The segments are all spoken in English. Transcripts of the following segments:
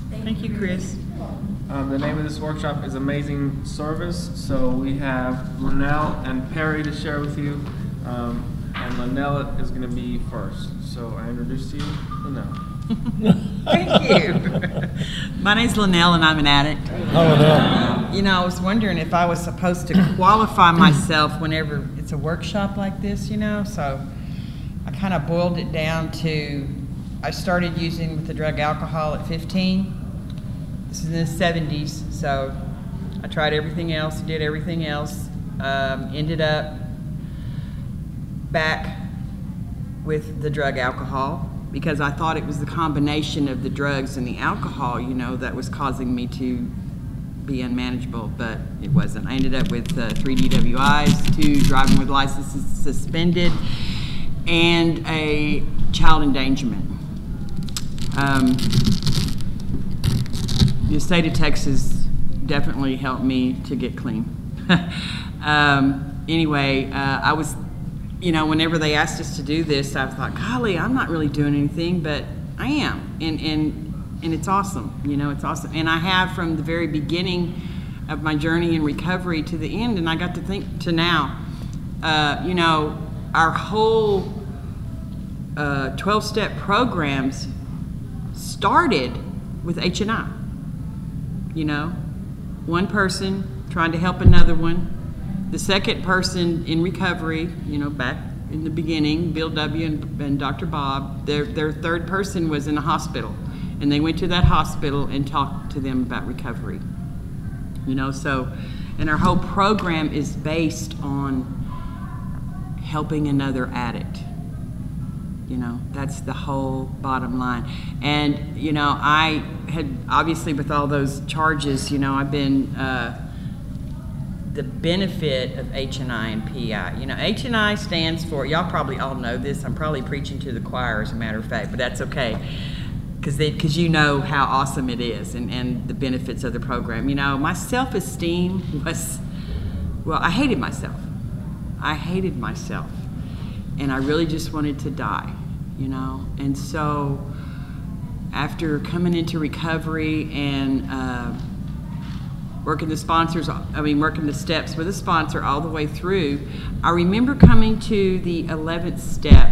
Thank you, Chris. The name of this workshop is Amazing Service. So we have Linnell and Perry to share with you. And Linnell is going to be first. So I introduce to you Linnell. Thank you. My name's Linnell and I'm an addict. Hello, Linnell. You know, I was wondering if I was supposed to qualify myself whenever it's a workshop like this, you know, so I kind of boiled it down to, I started using with the drug alcohol at 15. This is in the 70s, so I tried everything else, did everything else, ended up back with the drug alcohol because I thought it was the combination of the drugs and the alcohol, you know, that was causing me to be unmanageable, but it wasn't. I ended up with 3 DWIs, 2 driving with licenses suspended, and a child endangerment. The state of Texas definitely helped me to get clean. Anyway, I was, you know, whenever they asked us to do this, I thought, golly, I'm not really doing anything, but I am, and it's awesome, you know, it's awesome. And I have from the very beginning of my journey in recovery to the end, and I got to think to now, you know, our whole 12-step programs started with H&I. You know, one person trying to help another one. The second person in recovery, you know, back in the beginning, Bill W. and Dr. Bob, their third person was in a hospital. And they went to that hospital and talked to them about recovery. You know, so, and our whole program is based on helping another addict. You know, that's the whole bottom line. And, you know, I had, obviously with all those charges, you know, I've been, the benefit of H&I and PI. You know, H&I stands for, y'all probably all know this, I'm probably preaching to the choir as a matter of fact, but that's okay. Because you know how awesome it is and the benefits of the program. You know, my self-esteem was, well, I hated myself. I hated myself. And I really just wanted to die, you know? And so after coming into recovery and working the sponsors, working the steps with a sponsor all the way through, I remember coming to the 11th step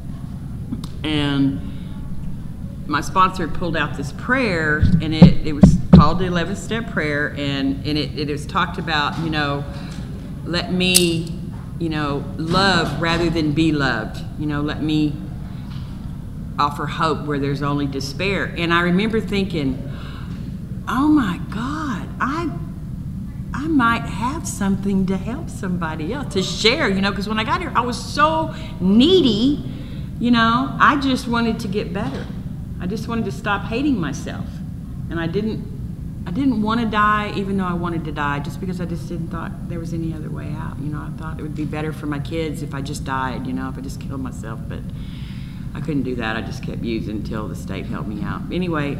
and my sponsor pulled out this prayer and it was called the 11th step prayer and it was talked about, you know, let me, you know, love rather than be loved. You know, let me offer hope where there's only despair. And I remember thinking, oh my God, I might have something to help somebody else, to share, you know, because when I got here, I was so needy, you know, I just wanted to get better. I just wanted to stop hating myself. And I didn't want to die, even though I wanted to die, just because I just didn't thought there was any other way out. You know, I thought it would be better for my kids if I just died, you know, if I just killed myself. But I couldn't do that. I just kept using until the state helped me out. Anyway,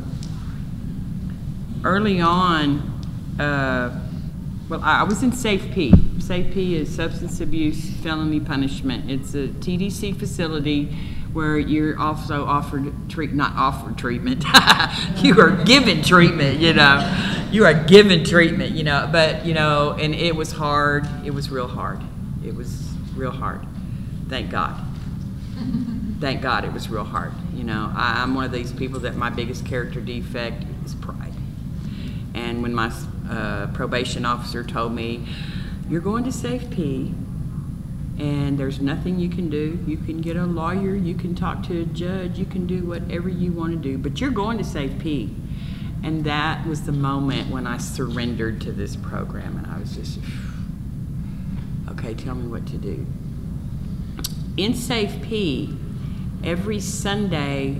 early on, well, I was in Safe P. Safe P is Substance Abuse Felony Punishment. It's a TDC facility where you're also offered not offered treatment. You are given treatment, you know. You are given treatment, you know. But, you know, and it was hard. It was real hard. It was real hard. Thank God. Thank God it was real hard. You know, I'm one of these people that my biggest character defect is pride. And when my probation officer told me, you're going to Safe P, and there's nothing you can do. You can get a lawyer, you can talk to a judge, you can do whatever you want to do, but you're going to Safe P. And that was the moment when I surrendered to this program, and I was just, okay, tell me what to do. In Safe P, every Sunday,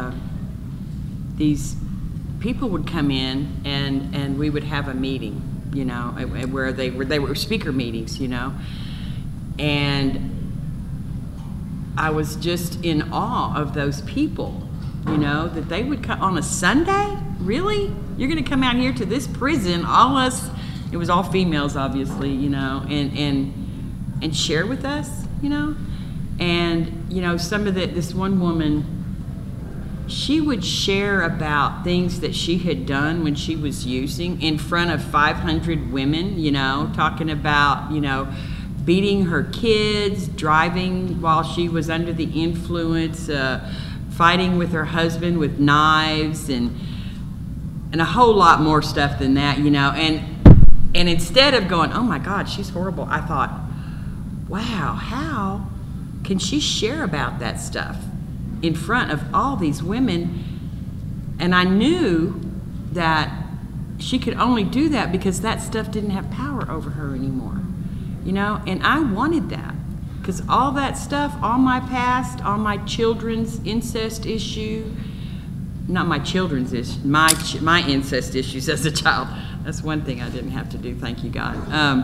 these people would come in and we would have a meeting, you know, where they were speaker meetings, you know. And I was just in awe of those people, you know, that they would come on a Sunday. Really? You're going to come out here to this prison, all us, it was all females, obviously, you know, and share with us, you know. And, you know, some of this one woman, she would share about things that she had done when she was using in front of 500 women, you know, talking about, you know, beating her kids, driving while she was under the influence, fighting with her husband with knives, and a whole lot more stuff than that, you know. And instead of going, oh my God, she's horrible, I thought, wow, how can she share about that stuff in front of all these women? And I knew that she could only do that because that stuff didn't have power over her anymore, you know. And I wanted that, because all that stuff, all my past, all my children's incest issue, not my children's issue, my incest issues as a child. That's one thing I didn't have to do, thank you God.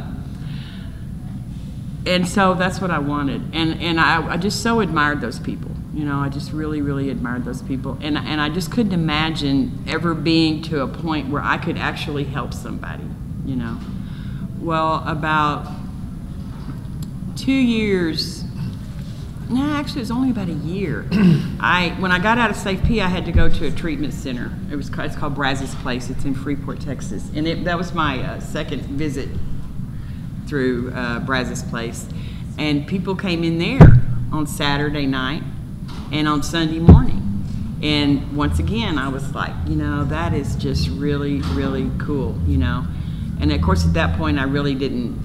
And so that's what I wanted. And I just so admired those people. You know, I just really, really admired those people. And I just couldn't imagine ever being to a point where I could actually help somebody, you know. Well, about 2 years, no, actually it was only about a year. When I got out of Safe P, I had to go to a treatment center. It's called Brazos Place. It's in Freeport, Texas. And that was my second visit through Brazos Place. And people came in there on Saturday night and on Sunday morning. And once again, I was like, you know, that is just really, really cool, you know. And of course, at that point, I really didn't,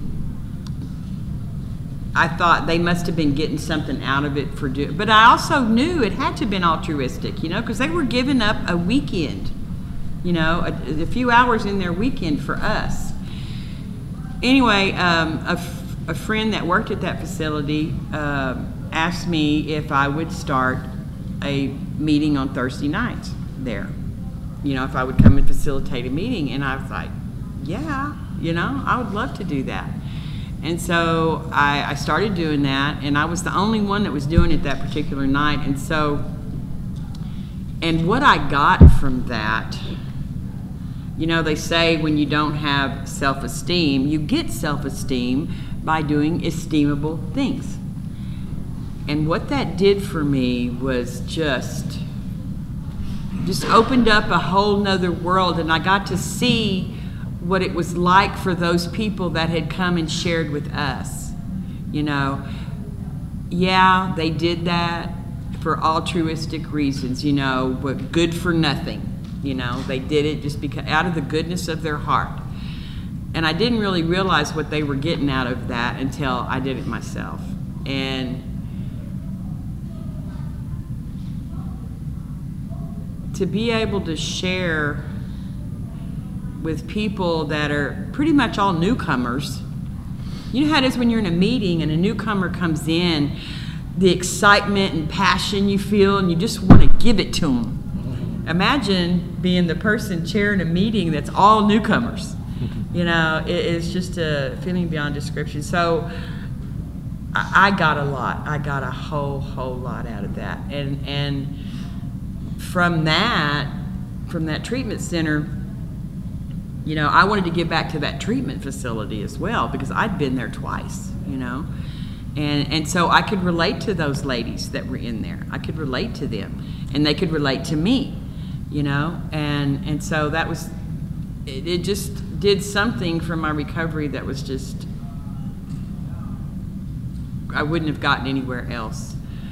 I thought they must have been getting something out of it for doing, but I also knew it had to have been altruistic, you know, because they were giving up a weekend, you know, a few hours in their weekend for us. Anyway, a friend that worked at that facility asked me if I would start a meeting on Thursday nights there. You know, if I would come and facilitate a meeting. And I was like, yeah, you know, I would love to do that. And so I started doing that, and I was the only one that was doing it that particular night. And so, and what I got from that, you know, they say when you don't have self-esteem, you get self-esteem by doing esteemable things. And what that did for me was just opened up a whole nother world, and I got to see what it was like for those people that had come and shared with us. You know, yeah, they did that for altruistic reasons, you know, but good for nothing. You know, they did it just because out of the goodness of their heart. And I didn't really realize what they were getting out of that until I did it myself. And to be able to share with people that are pretty much all newcomers. You know how it is when you're in a meeting and a newcomer comes in, the excitement and passion you feel, and you just want to give it to them. Imagine being the person chairing a meeting that's all newcomers. You know, it's just a feeling beyond description. So I got a lot. I got a whole lot out of that. And from that treatment center, you know, I wanted to give back to that treatment facility as well, because I'd been there twice, you know. And so I could relate to those ladies that were in there. I could relate to them, and they could relate to me, you know. And so that was, it just did something for my recovery that was just, I wouldn't have gotten anywhere else.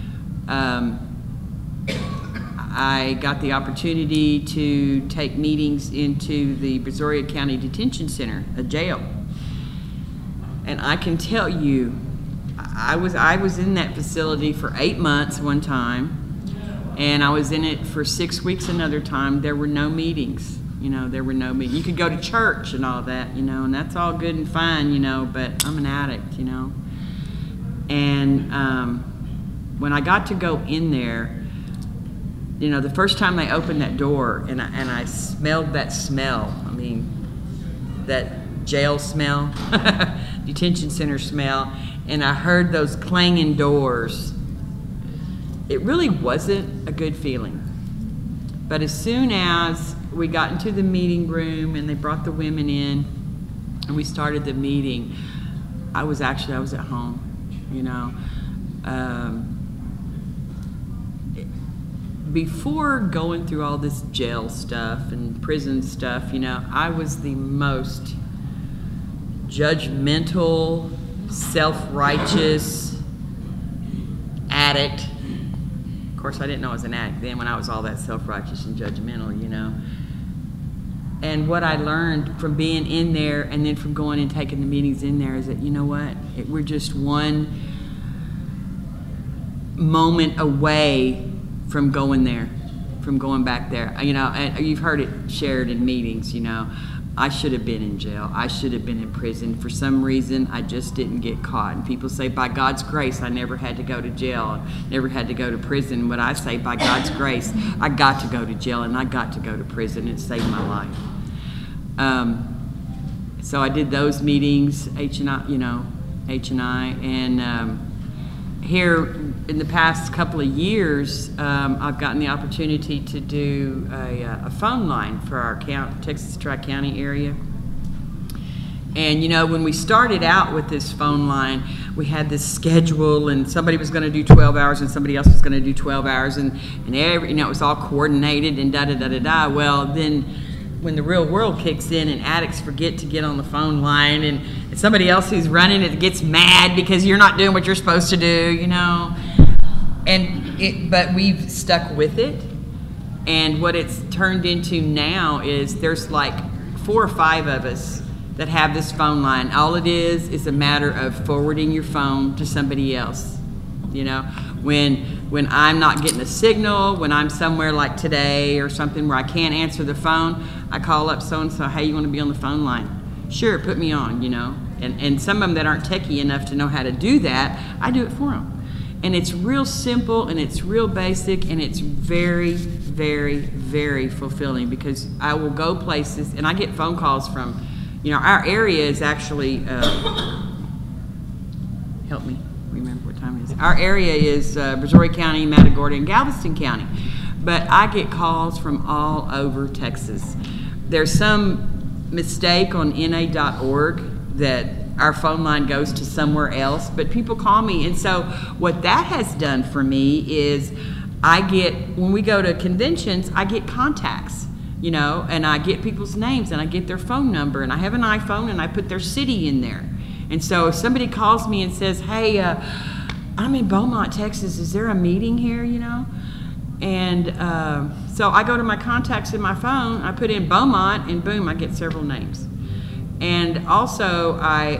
I got the opportunity to take meetings into the Brazoria County Detention Center, a jail. And I can tell you, I was in that facility for 8 months one time, and I was in it for 6 weeks another time. There were no meetings, you know, there were no meetings. You could go to church and all that, you know, and that's all good and fine, you know, but I'm an addict, you know. And when I got to go in there, you know, the first time they opened that door and I smelled that smell, I mean, that jail smell, detention center smell, and I heard those clanging doors, it really wasn't a good feeling. But as soon as we got into the meeting room and they brought the women in and we started the meeting, I was at home, you know. before going through all this jail stuff and prison stuff, you know, I was the most judgmental, self-righteous addict. Of course, I didn't know I was an addict then when I was all that self-righteous and judgmental, you know. And what I learned from being in there and then from going and taking the meetings in there is that, you know what, we're just one moment away from going there, from going back there. You know, and you've heard it shared in meetings, you know, I should have been in jail. I should have been in prison. For some reason, I just didn't get caught. And people say, by God's grace, I never had to go to jail, never had to go to prison. But I say, by God's grace, I got to go to jail and I got to go to prison. It saved my life. So I did those meetings, H&I, and here in the past couple of years, I've gotten the opportunity to do a phone line for our Texas Tri-County area. And you know, when we started out with this phone line, we had this schedule, and somebody was going to do 12 hours, and somebody else was going to do 12 hours, and every, you know, it was all coordinated and da-da-da-da-da. Well, then when the real world kicks in and addicts forget to get on the phone line, and somebody else who's running it gets mad because you're not doing what you're supposed to do, you know. But we've stuck with it, and what it's turned into now is there's like 4 or 5 of us that have this phone line. All it is a matter of forwarding your phone to somebody else. You know, when I'm not getting a signal, when I'm somewhere like today or something where I can't answer the phone, I call up so-and-so, hey, you want to be on the phone line? Sure, put me on, you know. And some of them that aren't techie enough to know how to do that, I do it for them. And it's real simple, and it's real basic, and it's very, very, very fulfilling, because I will go places, and I get phone calls from, you know, our area is actually, help me remember what time it is. Our area is Brazoria County, Matagorda, and Galveston County. But I get calls from all over Texas. There's some mistake on NA.org that our phone line goes to somewhere else, but people call me. And so what that has done for me is when we go to conventions, I get contacts, you know, and I get people's names, and I get their phone number, and I have an iPhone, and I put their city in there. And so if somebody calls me and says, hey, I'm in Beaumont, Texas, is there a meeting here, you know? And so I go to my contacts in my phone, I put in Beaumont, and boom, I get several names. And also,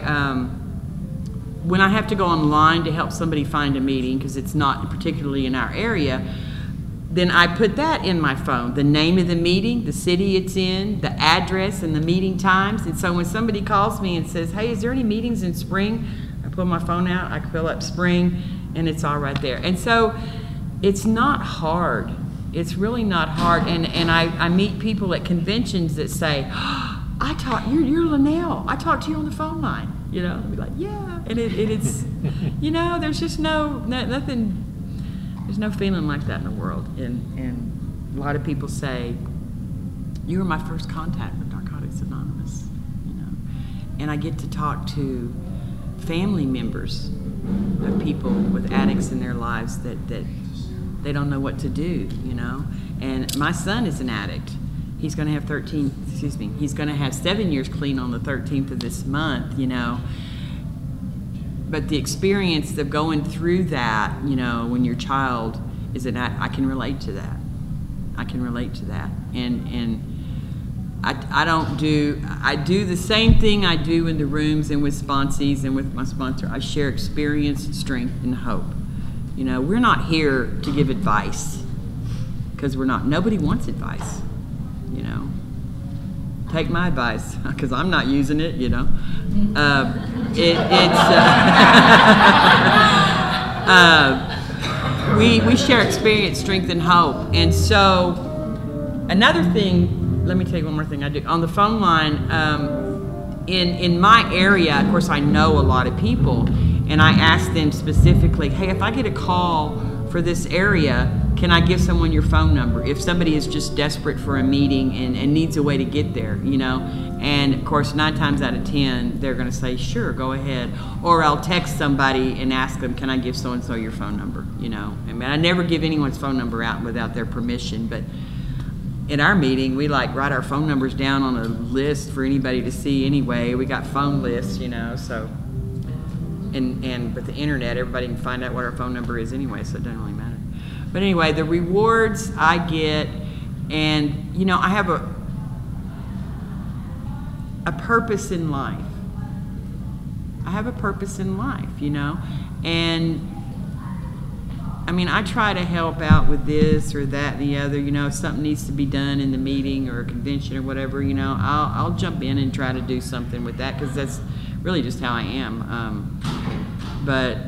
when I have to go online to help somebody find a meeting, because it's not particularly in our area, then I put that in my phone, the name of the meeting, the city it's in, the address, and the meeting times. And so when somebody calls me and says, hey, is there any meetings in spring? I pull my phone out, I fill up spring, and it's all right there. And so it's not hard. It's really not hard. And I meet people at conventions that say, you're Linnell. I talked to you on the phone line. You know, I'll be like, yeah. And it's, you know, there's just nothing, there's no feeling like that in the world. And a lot of people say, you were my first contact with Narcotics Anonymous, you know. And I get to talk to family members of people with addicts in their lives that they don't know what to do, you know. And my son is an addict. He's going to have he's going to have 7 years clean on the 13th of this month, you know. But the experience of going through that, you know, when your child is an addict, I can relate to that. I can relate to that. And I do the same thing I do in the rooms and with sponsees and with my sponsor. I share experience, strength, and hope. You know, we're not here to give advice, because nobody wants advice, you know. Take my advice, because I'm not using it, you know. We share experience, strength, and hope. And so another thing, let me tell you one more thing I do. On the phone line, in my area, of course, I know a lot of people, and I ask them specifically, hey, if I get a call for this area, can I give someone your phone number if somebody is just desperate for a meeting and needs a way to get there, you know? And of course, 9 times out of 10, they're going to say, sure, go ahead. Or I'll text somebody and ask them, can I give so-and-so your phone number? You know, I mean, I never give anyone's phone number out without their permission, but in our meeting, we like write our phone numbers down on a list for anybody to see anyway. We got phone lists, you know, so, and with the internet, everybody can find out what our phone number is anyway, so it doesn't really matter. But anyway, the rewards I get, and, you know, I have a purpose in life. I have a purpose in life, you know, and I mean, I try to help out with this or that and the other, you know, if something needs to be done in the meeting or a convention or whatever, you know, I'll jump in and try to do something with that, because that's really just how I am. But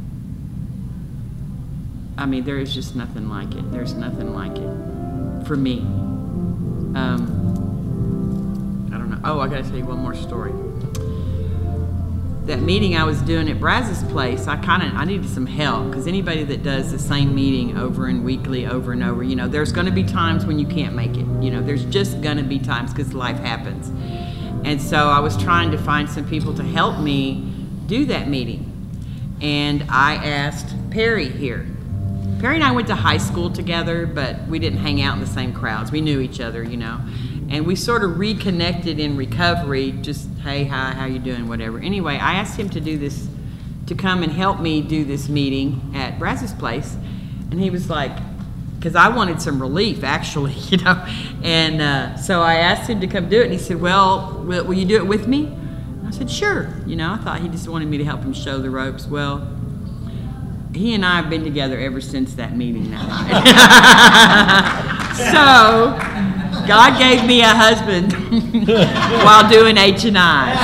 I mean, there is just nothing like it. There's nothing like it for me. I don't know. Oh, I gotta tell you one more story. That meeting I was doing at Brazos Place, I needed some help, because anybody that does the same meeting over and weekly, over and over, you know, there's going to be times when you can't make it. You know, there's just going to be times, because life happens. And so I was trying to find some people to help me do that meeting. And I asked Perry here. Perry and I went to high school together, but we didn't hang out in the same crowds. We knew each other, you know. And we sort of reconnected in recovery, just, hey, hi, how you doing, whatever. Anyway, I asked him to do this, to come and help me do this meeting at Brazos Place. And he was like, because I wanted some relief, actually, you know. And so I asked him to come do it. And he said, well, will you do it with me? And I said, sure. You know, I thought he just wanted me to help him show the ropes. Well, he and I have been together ever since that meeting that night. So God gave me a husband while doing H&I.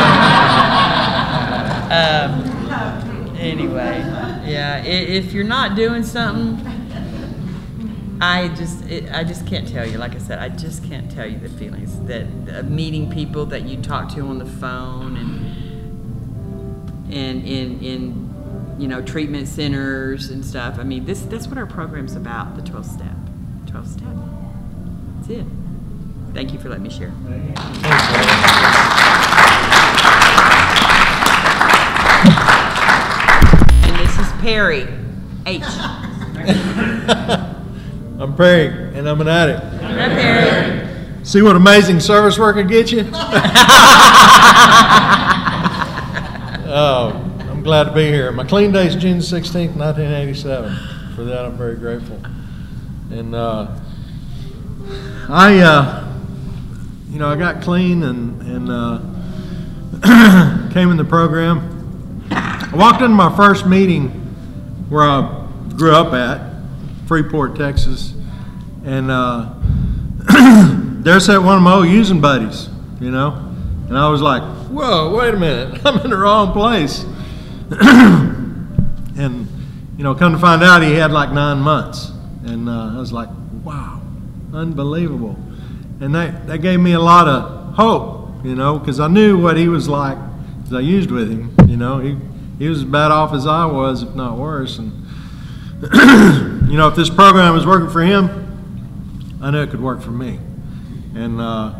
So anyway, yeah. If you're not doing something, I just can't tell you. Like I said, I just can't tell you the feelings that meeting people that you talk to on the phone and in you know, treatment centers and stuff. I mean, that's what our program's about, the 12 step. 12 step. That's it. Thank you for letting me share. And this is Perry H. I'm Perry, and I'm an addict. Hi, Perry. See what amazing service work can get you? Oh, I'm glad to be here. My clean day is June 16th, 1987. For that, I'm very grateful. And you know, I got clean and came in the program. I walked into my first meeting where I grew up at, Freeport, Texas, and there sat one of my old using buddies, you know, and I was like, whoa, wait a minute, I'm in the wrong place. And, you know, come to find out he had like 9 months, and I was like, wow, unbelievable. And that gave me a lot of hope, you know, because I knew what he was like, because I used with him, you know. He was as bad off as I was, if not worse. And you know, if this program was working for him, I knew it could work for me. And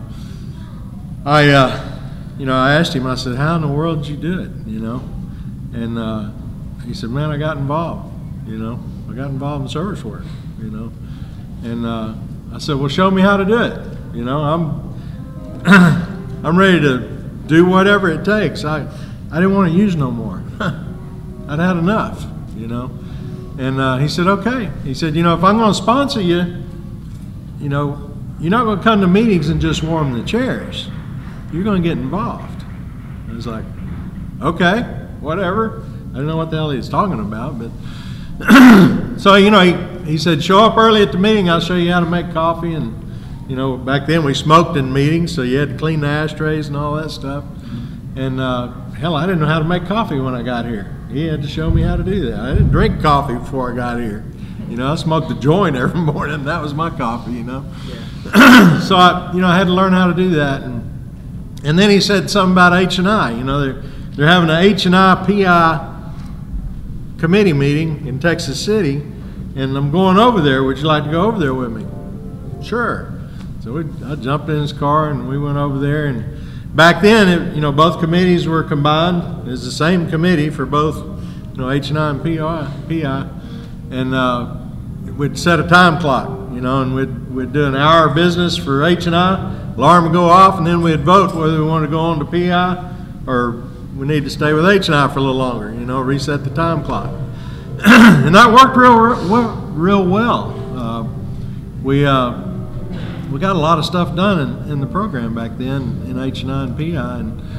you know, I asked him, I said, how in the world did you do it, you know? And he said, man, I got involved, you know. I got involved in service work, you know. And I said, well, show me how to do it. You know, I'm ready to do whatever it takes. I didn't want to use no more. I'd had enough, you know. And he said, okay. He said, you know, if I'm going to sponsor you, you know, you're not going to come to meetings and just warm the chairs. You're going to get involved. I was like, okay, whatever. I didn't know what the hell he was talking about, but so, you know, he said, show up early at the meeting. I'll show you how to make coffee. And, you know, back then we smoked in meetings, so you had to clean the ashtrays and all that stuff. And hell, I didn't know how to make coffee when I got here. He had to show me how to do that. I didn't drink coffee before I got here. You know, I smoked a joint every morning. That was my coffee, you know. Yeah. So, I had to learn how to do that. And then he said something about H&I. You know, they're having an H&I PI committee meeting in Texas City, and I'm going over there. Would you like to go over there with me? Sure. So I jumped in his car and we went over there, and back then, both committees were combined. It was the same committee for both, H&I and PI. And we'd set a time clock, and we'd do an hour of business for H&I. Alarm would go off, and then we'd vote whether we wanted to go on to PI or we need to stay with H&I for a little longer, reset the time clock. And that worked real well. We got a lot of stuff done in the program back then in H&I and PI.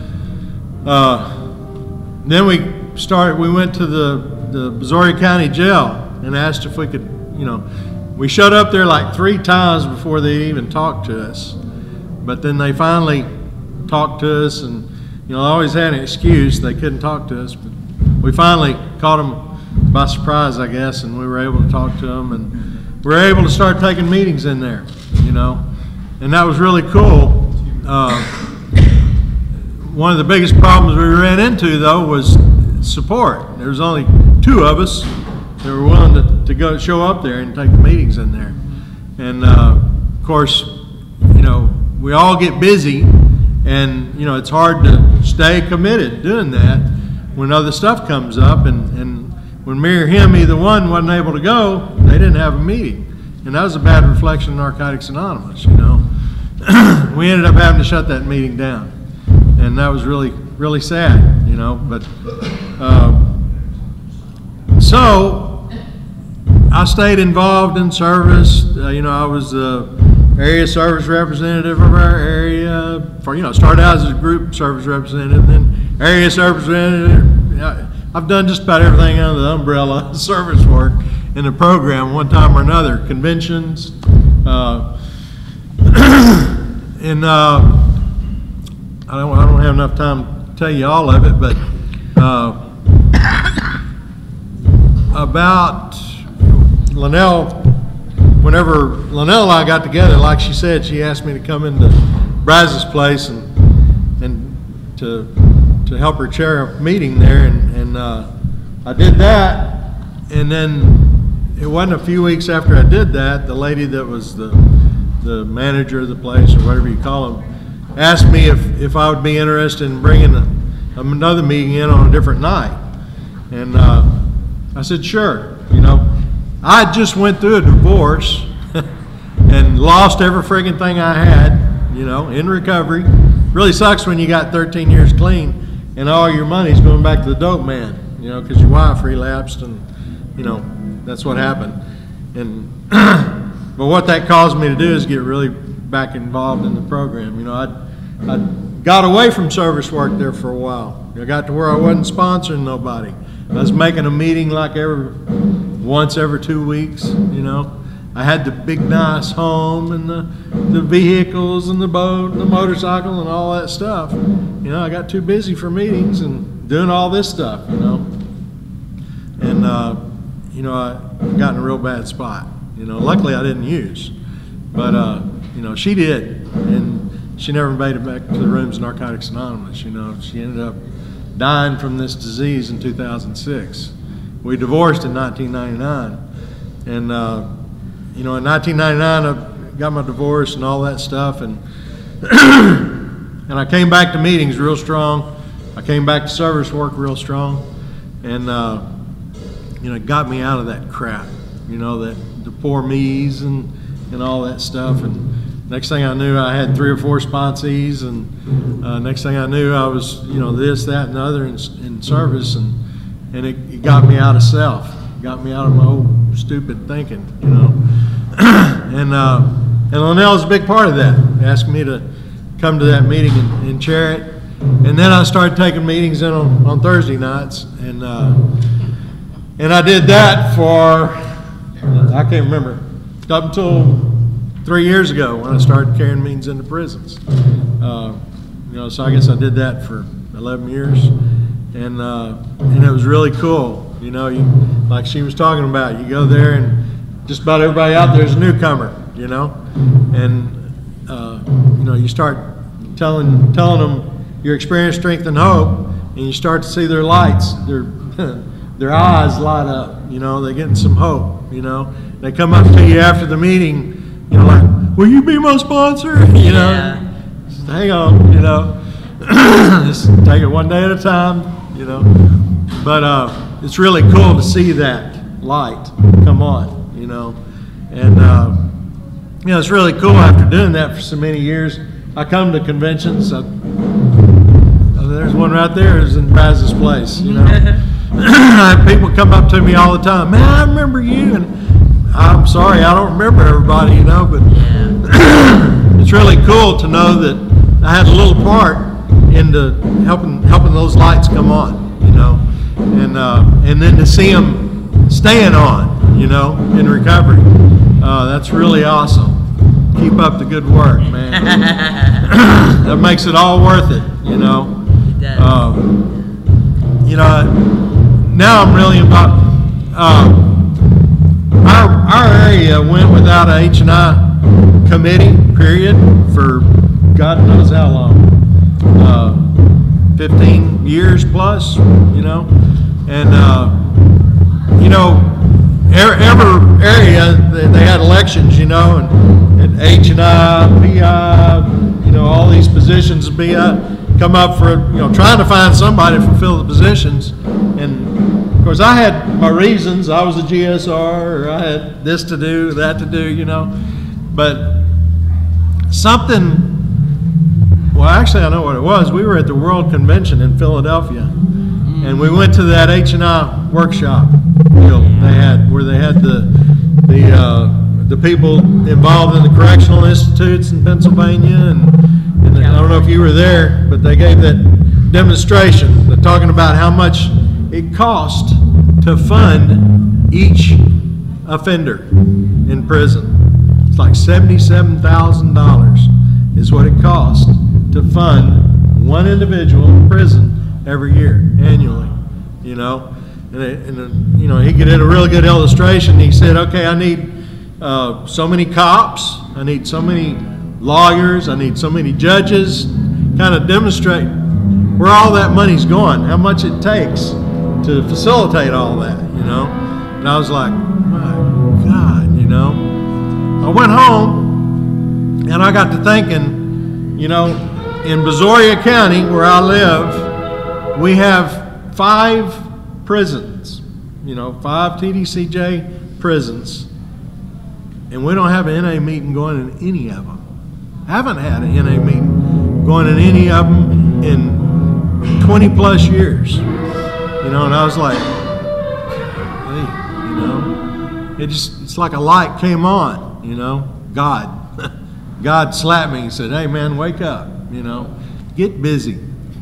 And then we went to the Brazoria County Jail and asked if we could, we showed up there like 3 times before they even talked to us. But then they finally talked to us, and they always had an excuse. They couldn't talk to us, but we finally caught them by surprise, I guess, and we were able to talk to them, and we were able to start taking meetings in there, and that was really cool. One of the biggest problems we ran into, though, was support. There was only 2 of us that were willing to go show up there and take the meetings in there, and of course, we all get busy, and it's hard to stay committed doing that when other stuff comes up, and when me or him, either one, wasn't able to go, they didn't have a meeting, and that was a bad reflection of Narcotics Anonymous. We ended up having to shut that meeting down, and that was really sad. But so I stayed involved in service. I was the area service representative of our area. Started out as a group service representative, then area service representative. I've done just about everything under the umbrella of service work in the program, one time or another. Conventions, and I don't have enough time to tell you all of it, but about Linnell. Whenever Linnell and I got together, like she said, she asked me to come into Brazos place and to help her chair a meeting there, and I did that. And then it wasn't a few weeks after I did that, the lady that was the manager of the place, or whatever you call them, asked me if I would be interested in bringing another meeting in on a different night, and I said sure. I just went through a divorce and lost every friggin' thing I had, in recovery. Really sucks when you got 13 years clean and all your money's going back to the dope man, because your wife relapsed, and, that's what happened. And but what that caused me to do is get really back involved in the program. I got away from service work there for a while. I got to where I wasn't sponsoring nobody. I was making a meeting like once every 2 weeks. I had the big nice home and the vehicles and the boat and the motorcycle and all that stuff. I got too busy for meetings and doing all this stuff, and I got in a real bad spot. Luckily I didn't use, but she did, and she never made it back to the rooms of Narcotics Anonymous. She ended up dying from this disease in 2006. We divorced in 1999, and in 1999 I got my divorce and all that stuff, and and I came back to meetings real strong. I came back to service work real strong, and it got me out of that crap, that the poor me's and all that stuff. And next thing I knew, I had 3 or 4 sponsees, and next thing I knew, I was this, that, and the other in service, and it got me out of self, got me out of my old stupid thinking, and Linnell's a big part of that. He asked me to come to that meeting and chair it, and then I started taking meetings in on Thursday nights, and I did that for, I can't remember, up until 3 years ago when I started carrying meetings into prisons. So I guess I did that for 11 years, and it was really cool. Like she was talking about, you go there and just about everybody out there is a newcomer, and you start telling them your experience, strength, and hope, and you start to see their lights, their eyes light up. They're getting some hope. They come up to you after the meeting, like, will you be my sponsor? Yeah. Hang on, Just take it one day at a time, you know. But it's really cool to see that light come on, you know. And, you know, it's really cool after doing that for so many years. I come to conventions. There's one right there is in Brazos Place, you know. People come up to me all the time, man, I remember you. And I'm sorry, I don't remember everybody, you know, but it's really cool to know that I had a little part into helping those lights come on, you know, and then to see them staying on, you know, in recovery. That's really awesome. Keep up the good work, man. That makes it all worth it, you know. It does. You know, now I'm really about our area went without a H&I committee, period, for God knows how long. 15 years plus, you know. And, you know, every area, they had elections, you know, and H&I, PI, you know, all these positions would be come up for, you know, trying to find somebody to fulfill the positions. And of course, I had my reasons. I was a GSR, or I had this to do, that to do, you know. But something, well, actually, I know what it was. We were at the World Convention in Philadelphia, and we went to that H&I workshop deal they had, where they had the people involved in the correctional institutes in Pennsylvania, and I don't know if you were there, but they gave that demonstration. They're talking about how much it cost to fund each offender in prison. It's like $77,000 is what it cost to fund one individual in prison every year, annually, you know. And you know, he did a real good illustration. He said, okay, I need so many cops, I need so many lawyers, I need so many judges, kind of demonstrate where all that money's going, how much it takes to facilitate all that, you know. And I was like, my God, you know. I went home and I got to thinking, you know, in Brazoria County, where I live, we have 5 prisons, you know, 5 TDCJ prisons, and we don't have an NA meeting going in any of them. Haven't had an NA meeting going in any of them in 20 plus years, you know. And I was like, hey, you know, it's like a light came on, you know. God slapped me and said, hey man, wake up, you know, get busy.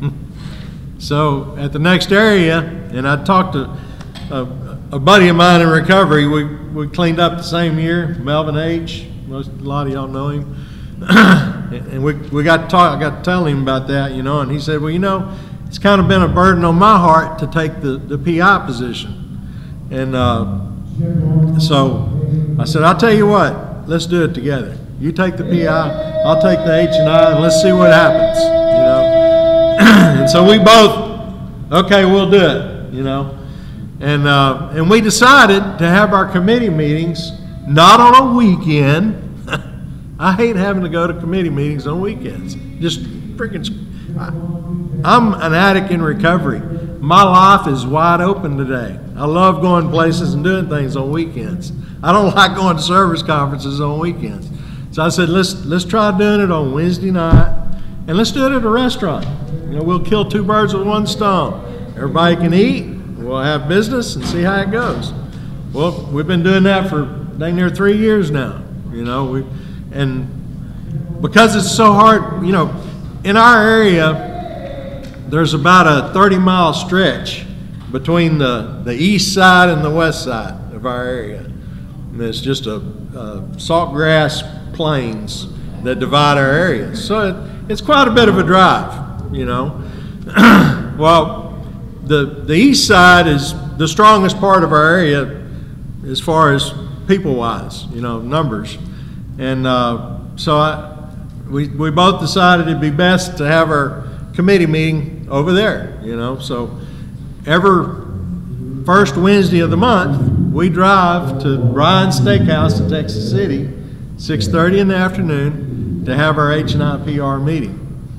So at the next area, and I talked to a buddy of mine in recovery. We cleaned up the same year, Melvin H. A lot of y'all know him. And we got to talk. I got to tell him about that, you know. And he said, well, you know, it's kind of been a burden on my heart to take the PI position. And so I said, I'll tell you what, let's do it together. You take the PI, I'll take the H&I, and let's see what happens, you know. And so we both, okay, we'll do it, you know. And we decided to have our committee meetings not on a weekend. I hate having to go to committee meetings on weekends. Just freaking, I'm an addict in recovery. My life is wide open today. I love going places and doing things on weekends. I don't like going to service conferences on weekends. So I said, let's try doing it on Wednesday night, and let's do it at a restaurant. You know, we'll kill 2 birds with 1 stone. Everybody can eat, we'll have business, and see how it goes. Well, we've been doing that for dang near 3 years now. You know, and because it's so hard, you know, in our area, there's about a 30-mile stretch between the east side and the west side of our area. And it's just a saltgrass plains that divide our area. So it's quite a bit of a drive, you know. Well, the east side is the strongest part of our area as far as people-wise, you know, numbers. And so we both decided it'd be best to have our committee meeting over there, you know. So every first Wednesday of the month, we drive to Ryan's Steakhouse in Texas City, 6:30 in the afternoon, to have our H&I PR meeting.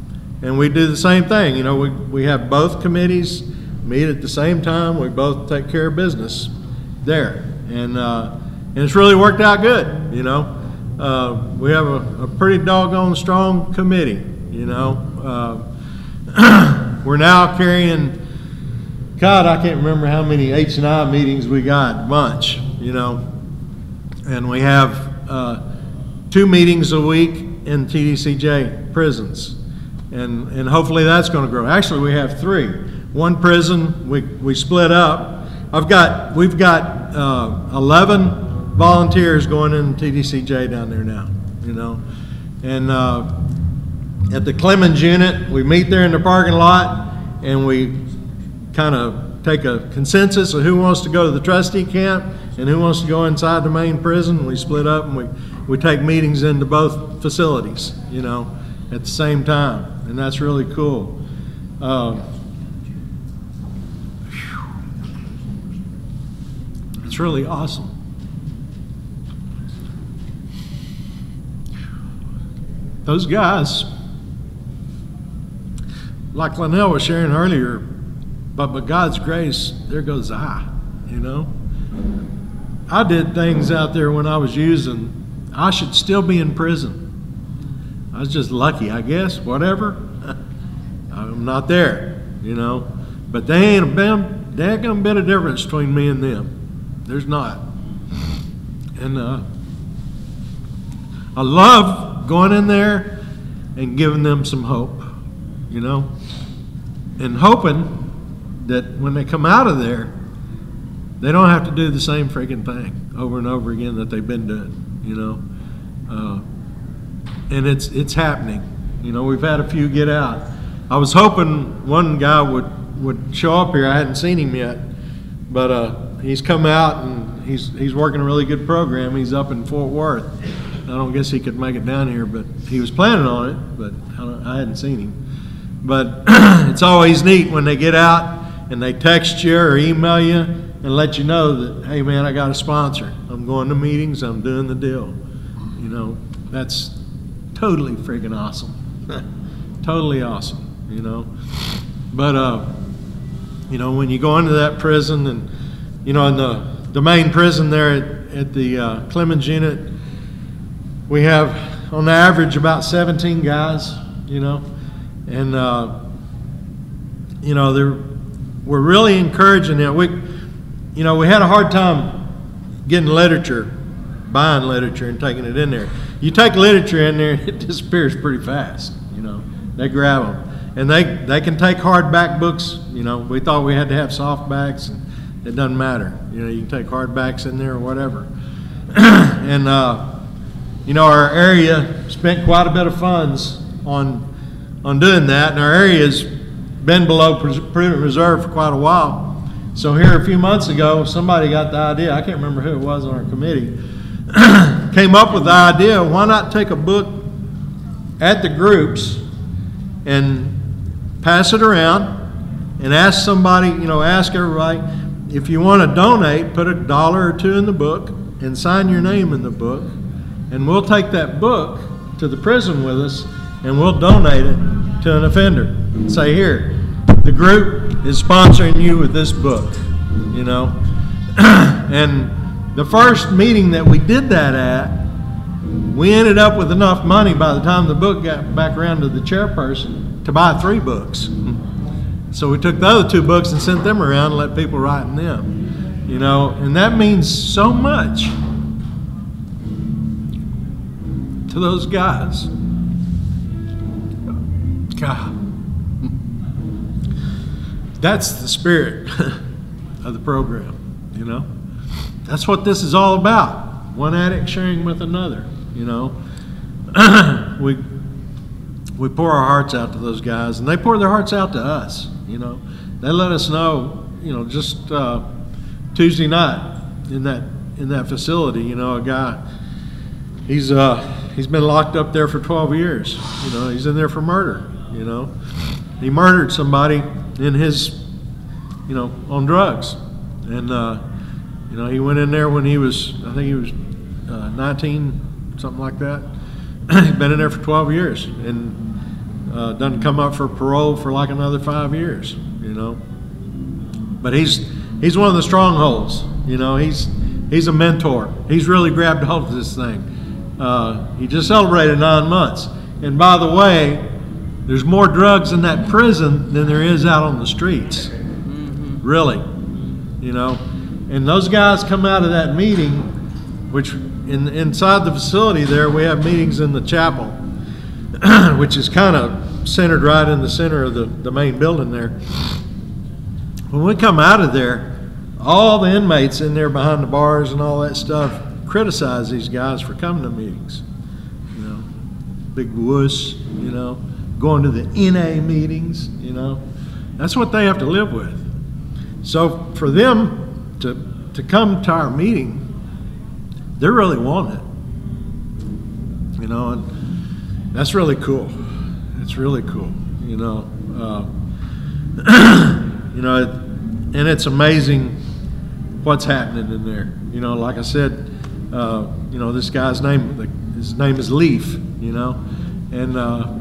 And we do the same thing. You know, we have both committees meet at the same time. We both take care of business there. And it's really worked out good, you know. We have a pretty doggone strong committee, you know. We're now carrying, God, I can't remember how many H&I meetings we got, a bunch, you know. And we have 2 meetings a week in TDCJ prisons. And hopefully that's going to grow. Actually, we have 3. One prison, we split up. We've got 11 volunteers going in TDCJ down there now, you know. And at the Clemens unit, we meet there in the parking lot, and we kind of take a consensus of who wants to go to the trustee camp and who wants to go inside the main prison. We split up and we take meetings into both facilities, you know, at the same time, and that's really cool. It's really awesome. Those guys, like Linnell was sharing earlier, but by God's grace, there goes I, you know. I did things out there when I was using. I should still be in prison. I was just lucky, I guess, whatever. I'm not there, you know. But there ain't a bit of difference between me and them. There's not. And I love going in there and giving them some hope, you know, and hoping that when they come out of there, they don't have to do the same freaking thing over and over again that they've been doing, you know. And it's happening. You know, we've had a few get out. I was hoping one guy would show up here. I hadn't seen him yet, but he's come out and he's working a really good program. He's up in Fort Worth. I don't guess he could make it down here, but he was planning on it, but I hadn't seen him. But it's always neat when they get out and they text you or email you and let you know that, hey man, I got a sponsor. I'm going to meetings, I'm doing the deal. You know, that's totally freaking awesome. Totally awesome, you know. But, you know, when you go into that prison and, you know, in the main prison there at the Clemens unit, we have on average about 17 guys, you know, and you know, we're really encouraging them. You know, we had a hard time getting literature, buying literature and taking it in there. You take literature in there, it disappears pretty fast, you know. They grab them, and they can take hardback books. You know, we thought we had to have softbacks, and it doesn't matter. You know, you can take hardbacks in there or whatever. And you know, our area spent quite a bit of funds on doing that, and our area's been below prudent reserve for quite a while. So here a few months ago, somebody got the idea, I can't remember who it was on our committee, came up with the idea, why not take a book at the groups and pass it around and ask somebody, you know, ask everybody, if you want to donate, put $1 or $2 in the book and sign your name in the book, and we'll take that book to the prison with us and we'll donate it to an offender. Say, here, the group is sponsoring you with this book, you know. And the first meeting that we did that at, we ended up with enough money by the time the book got back around to the chairperson to buy 3 books. So we took the other 2 books and sent them around and let people write in them, you know, and that means so much to those guys. God. That's the spirit of the program, you know. That's what this is all about. One addict sharing with another, you know. We pour our hearts out to those guys, and they pour their hearts out to us, you know. They let us know, you know, just Tuesday night in that facility, you know, a guy, he's been locked up there for 12 years. You know, he's in there for murder, you know. He murdered somebody in his, you know, on drugs. And, you know, he went in there when he was, I think he was 19, something like that. He's been in there for 12 years. And doesn't come up for parole for like another 5 years, you know. But he's one of the strongholds, you know. He's a mentor. He's really grabbed hold of this thing. He just celebrated 9 months. And by the way, there's more drugs in that prison than there is out on the streets. Really, you know. And those guys come out of that meeting, which inside the facility there, we have meetings in the chapel, which is kind of centered right in the center of the main building there. When we come out of there, all the inmates in there behind the bars and all that stuff criticize these guys for coming to meetings. You know, big wuss, you know, going to the NA meetings, you know. That's what they have to live with. So for them to come to our meeting, they're really wanting it, you know, and that's really cool. It's really cool, you know. You know, and it's amazing what's happening in there. You know, like I said, you know, this guy's his name is Leaf, you know, and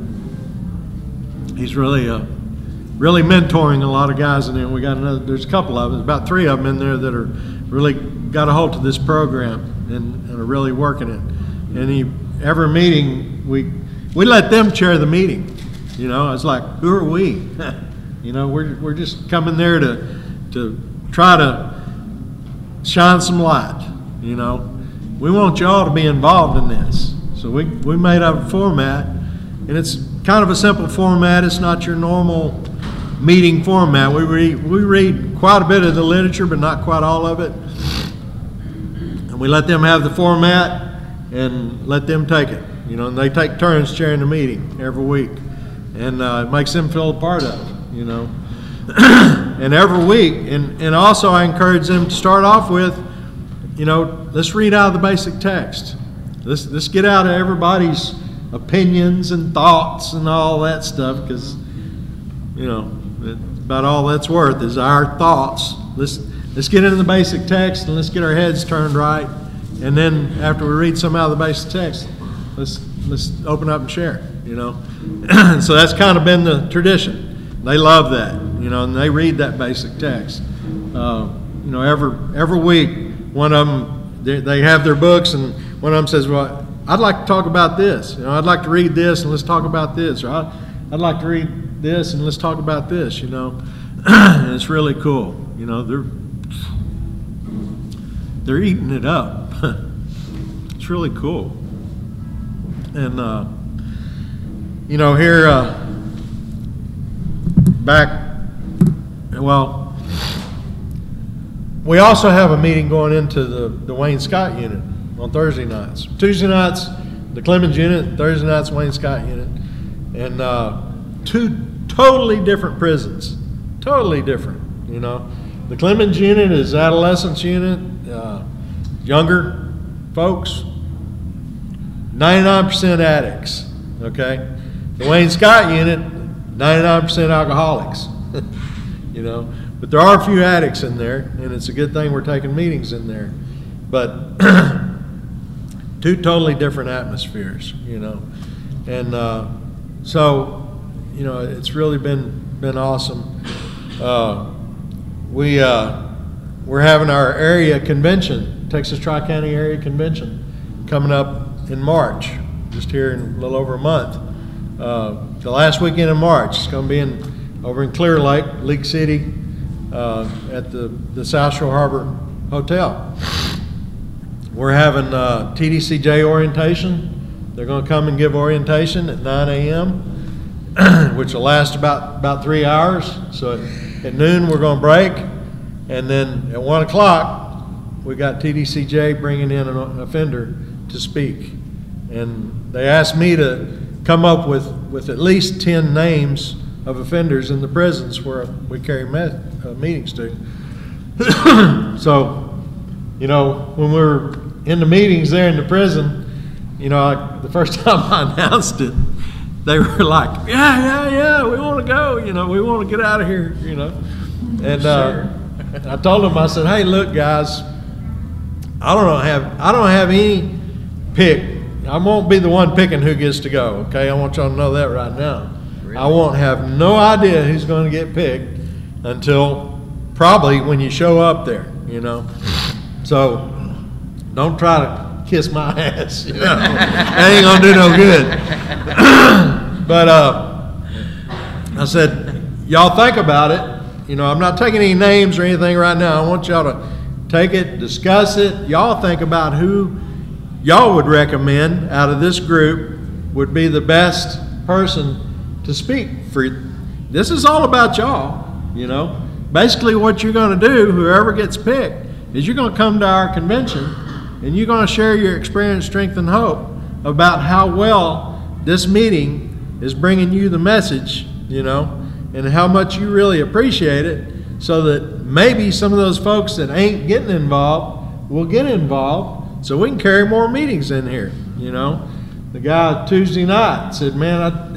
he's really mentoring a lot of guys in there. We got there's a couple of them, about 3 of them in there that are really got a hold of this program and are really working it. And every meeting we let them chair the meeting. You know, it's like, who are we? You know, we're just coming there to try to shine some light. You know, we want y'all to be involved in this. So we made up a format, and it's kind of a simple format. It's not your normal meeting format. We read quite a bit of the literature, but not quite all of it. And we let them have the format and let them take it. You know, and they take turns chairing the meeting every week, and it makes them feel a part of it. You know, and every week, and also I encourage them to start off with, you know, let's read out of the basic text. Let's get out of everybody's opinions and thoughts and all that stuff, because, you know, about all that's worth is our thoughts. Let's get into the basic text and let's get our heads turned right, and then after we read some out of the basic text, let's open up and share. You know, so that's kind of been the tradition. They love that, you know, and they read that basic text. You know, every week, one of them, they have their books, and one of them says, well, I'd like to talk about this. You know, I'd like to read this, and let's talk about this. Or I'd like to read this, and let's talk about this, you know. And it's really cool. You know, they're eating it up. It's really cool. And, you know, here, well, we also have a meeting going into the Wayne Scott unit on Thursday nights. Tuesday nights, the Clemens unit, Thursday nights, Wayne Scott unit. And 2 totally different prisons. Totally different, you know. The Clemens unit is adolescents unit, younger folks, 99% addicts, okay? The Wayne Scott unit, 99% alcoholics, you know. But there are a few addicts in there, and it's a good thing we're taking meetings in there. But 2 totally different atmospheres, you know. And so, you know, it's really been awesome. We're having our area convention, Texas Tri-County Area Convention, coming up in March, just here in a little over a month. The last weekend in March. It's going to be over in Clear Lake, League City, at the South Shore Harbor Hotel. We're having TDCJ orientation. They're going to come and give orientation at 9 a.m., which will last about 3 hours. So at noon we're going to break, and then at 1 o'clock we got TDCJ bringing in an offender to speak. And they asked me to come up with at least 10 names of offenders in the prisons where we carry meetings to. So, you know, when we were in the meetings there in the prison, you know, the first time I announced it, they were like, yeah, we want to go, you know, we want to get out of here, you know. And I told them, I said, hey, look, guys, I don't have any pick. I won't be the one picking who gets to go, okay? I want y'all to know that right now. I won't have no idea who's going to get picked until probably when you show up there, you know. So don't try to kiss my ass, you know. That ain't gonna do no good. But I said, y'all think about it. You know, I'm not taking any names or anything right now. I want y'all to take it, discuss it. Y'all think about who y'all would recommend out of this group would be the best person to speak for. This is all about y'all, you know. Basically what you're going to do, whoever gets picked, is you're going to come to our convention and you're going to share your experience, strength, and hope about how well this meeting is bringing you the message, you know, and how much you really appreciate it, so that maybe some of those folks that ain't getting involved will get involved, so we can carry more meetings in here, you know. The guy Tuesday night said, man,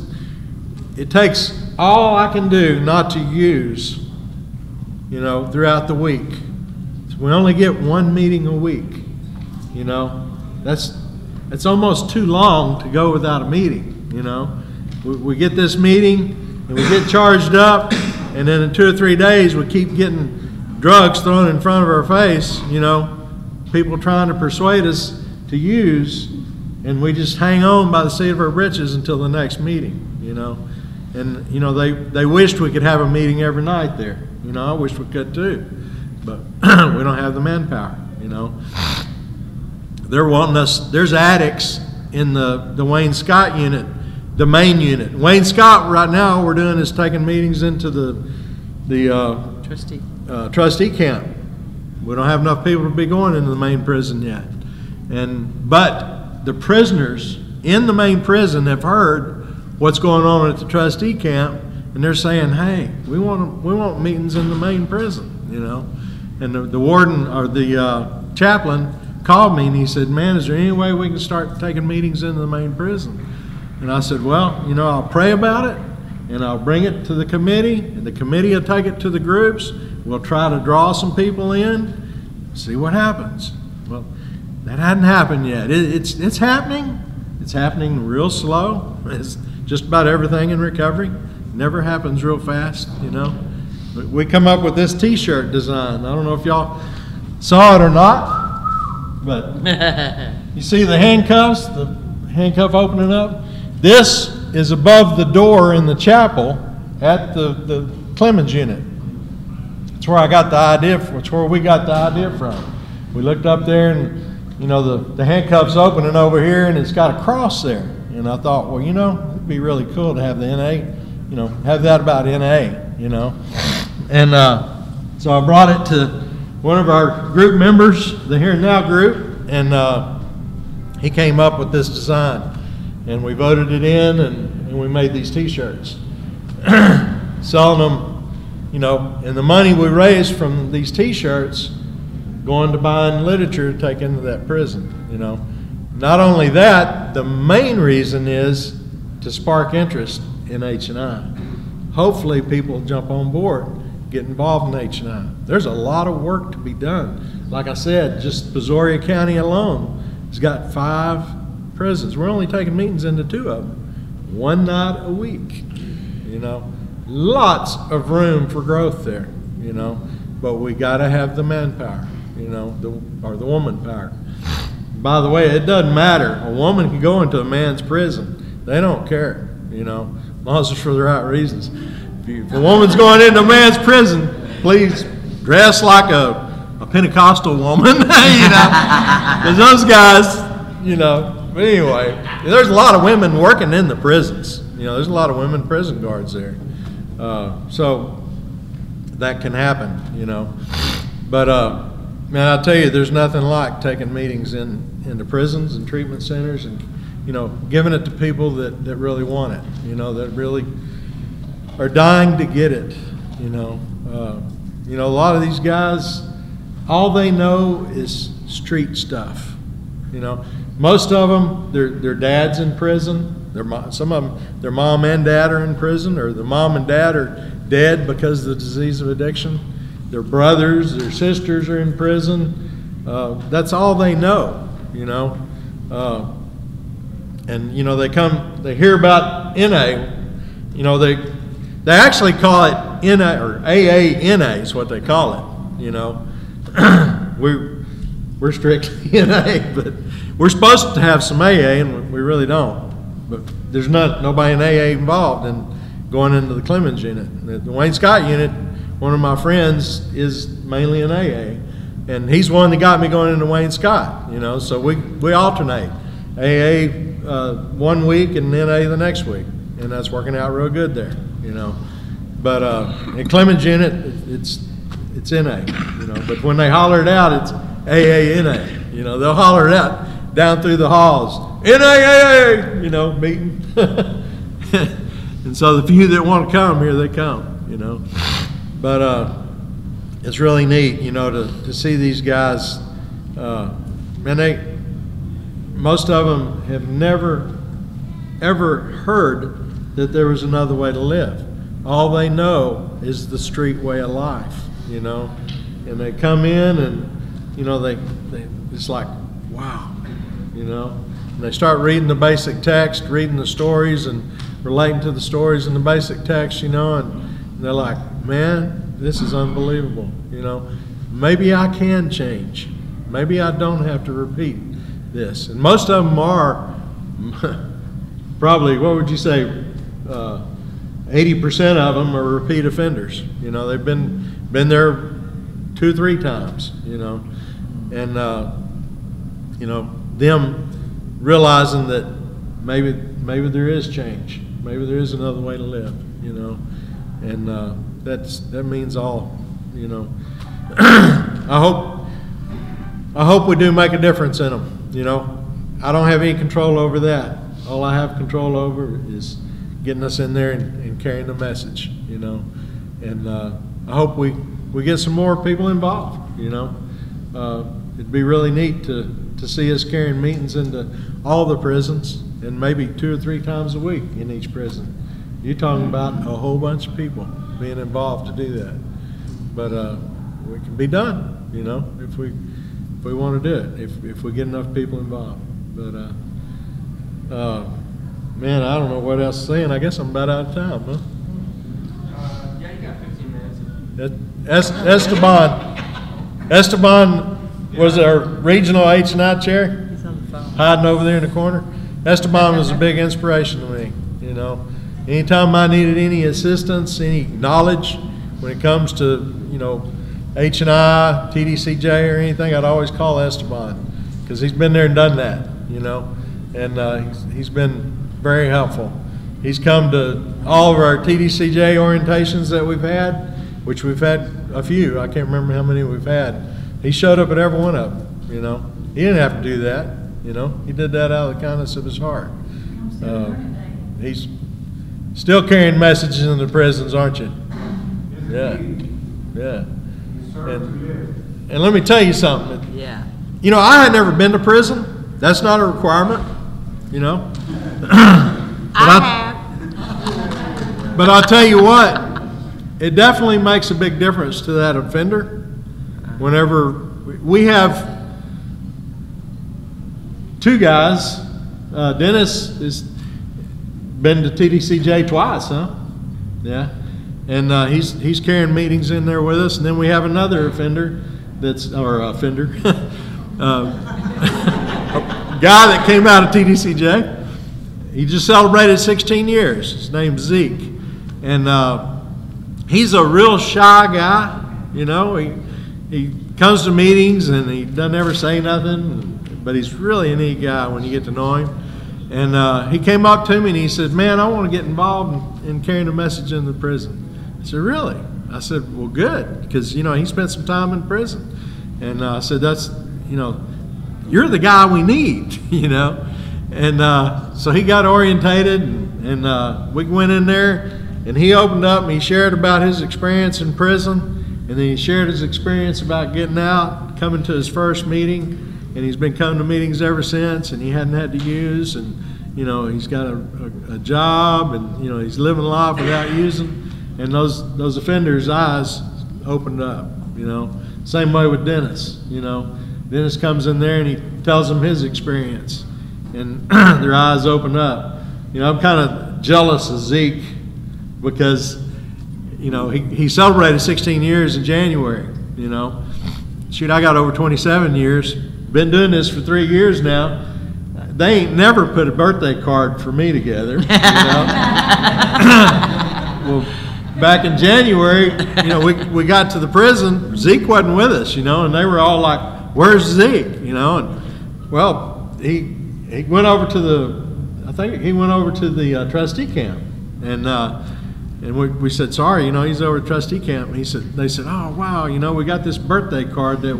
it takes all I can do not to use, you know, throughout the week. So we only get one meeting a week, you know. It's almost too long to go without a meeting, you know. We get this meeting and we get charged up, and then in 2 or 3 days we keep getting drugs thrown in front of our face, you know, people trying to persuade us to use, and we just hang on by the seat of our britches until the next meeting, you know. And, you know, they wished we could have a meeting every night there. You know, I wish we could too, but we don't have the manpower, you know. They're wanting us, there's addicts in the Wayne Scott unit, the main unit. Wayne Scott right now, all we're doing is taking meetings into the trustee camp. We don't have enough people to be going into the main prison yet. But the prisoners in the main prison have heard what's going on at the trustee camp, and they're saying, hey, we want meetings in the main prison, you know. And the warden or the chaplain called me and he said, man, is there any way we can start taking meetings into the main prison? And I said, well, you know, I'll pray about it and I'll bring it to the committee, and the committee will take it to the groups. We'll try to draw some people in, see what happens. Well, that hadn't happened yet. It's happening. It's happening real slow. It's just about everything in recovery. Never happens real fast, you know. But we come up with this T-shirt design. I don't know if y'all saw it or not, but you see the handcuffs, the handcuff opening up. This is above the door in the chapel at the Clemens unit. That's where I got the idea. That's where we got the idea from. We looked up there, and you know the handcuffs opening over here, and it's got a cross there. And I thought, well, you know, it'd be really cool to have the NA, you know, have that about NA, you know. And so I brought it to one of our group members, the Here and Now group, and he came up with this design. And we voted it in, and we made these T-shirts. Selling them, you know, and the money we raised from these T-shirts going to buying literature to take into that prison, you know. Not only that, the main reason is to spark interest in H&I. Hopefully people jump on board, get involved in H&I. There's a lot of work to be done. Like I said, just Peoria County alone has got 5 prisons. We're only taking meetings into 2 of them, one night a week, you know. Lots of room for growth there, you know, but we got to have the manpower, you know, or the woman power. By the way, it doesn't matter. A woman can go into a man's prison. They don't care, you know, as long as it's for the right reasons. If a woman's going into a man's prison, please dress like a Pentecostal woman, you know, because those guys, you know. But anyway, there's a lot of women working in the prisons. You know, there's a lot of women prison guards there. So that can happen, you know. But, man, I tell you, there's nothing like taking meetings into prisons and treatment centers and, you know, giving it to people that really want it, you know, that really are dying to get it, you know. You know, a lot of these guys, all they know is street stuff, you know. Most of them, their dad's in prison. Some of them, their mom and dad are in prison, or the mom and dad are dead because of the disease of addiction. Their brothers, their sisters are in prison. That's all they know, you know. And, you know, they hear about NA, you know, they actually call it NA or AANA is what they call it. You know, we're strictly NA, but we're supposed to have some AA, and we really don't. But there's nobody in AA involved in going into the Clemens unit. The Wayne Scott unit, one of my friends is mainly in AA, and he's one that got me going into Wayne Scott. You know, so we alternate AA 1 week and NA the next week, and that's working out real good there. You know, but in Clemens unit, it's NA. You know, but when they holler it out, it's AANA. You know, they'll holler it out down through the halls, NAAA, you know, meeting. And so the few that want to come, here they come, you know. But it's really neat, you know, to see these guys. And most of them have never, ever heard that there was another way to live. All they know is the street way of life, you know. And they come in and, you know, it's like, wow, you know. And they start reading the basic text, reading the stories and relating to the stories in the basic text, you know, and they're like, man, this is unbelievable, you know. Maybe I can change. Maybe I don't have to repeat this. And most of them are probably, what would you say, 80% of them are repeat offenders. You know, they've been there 2, 3 times, you know. And, you know, them realizing that maybe there is change. Maybe there is another way to live, you know. And that means all, you know. I hope we do make a difference in them, you know. I don't have any control over that. All I have control over is getting us in there and carrying the message, you know. And I hope we get some more people involved, you know. It'd be really neat to see us carrying meetings into all the prisons, and maybe 2 or 3 times a week in each prison. You're talking about a whole bunch of people being involved to do that. But we can be done, you know, if we want to do it, if we get enough people involved. But man, I don't know what else to say, and I guess I'm about out of time, huh? Yeah, you got 15 minutes. Esteban was our regional H&I chair, He's on the phone. hiding over there in the corner. Esteban was a big inspiration to me, you know. Anytime I needed any assistance, any knowledge when it comes to, you know, H&I, TDCJ or anything, I'd always call Esteban because he's been there and done that, you know. And he's been very helpful. He's come to all of our TDCJ orientations that we've had, which we've had a few. I can't remember how many we've had. He showed up at every one of them, you know. He didn't have to do that, you know. He did that out of the kindness of his heart. He's still carrying messages in the prisons, aren't you? Yeah, yeah. And let me tell you something. Yeah. You know, I had never been to prison. That's not a requirement, you know. I have. But I'll tell you what, it definitely makes a big difference to that offender. Whenever we have 2 guys, Dennis has been to TDCJ twice, huh? Yeah. And he's carrying meetings in there with us. And then we have another offender a guy that came out of TDCJ. He just celebrated 16 years. His name's Zeke. And he's a real shy guy, you know. He comes to meetings and he doesn't ever say nothing, but he's really a neat guy when you get to know him. And he came up to me and he said, man, I want to get involved in carrying a message in the prison. I said, really? I said, well, good, because, you know, he spent some time in prison. And I said, that's, you know, you're the guy we need, you know. And so he got orientated, and we went in there, and he opened up and he shared about his experience in prison. And then he shared his experience about getting out, coming to his first meeting, and he's been coming to meetings ever since, and he hadn't had to use, and, you know, he's got a job, and, you know, he's living life without using, and those offenders' eyes opened up, you know. Same way with Dennis, you know. Dennis comes in there and he tells them his experience, and their eyes open up. You know, I'm kind of jealous of Zeke because, you know, he celebrated 16 years in January, you know. Shoot, I got over 27 years, been doing this for 3 years now. They ain't never put a birthday card for me together, you know. Well, back in January, you know, we got to the prison, Zeke wasn't with us, you know, and they were all like, where's Zeke, you know, and well, he went over to the trustee camp, and we said, sorry, you know, he's over at trustee camp. And they said, oh wow, you know, we got this birthday card that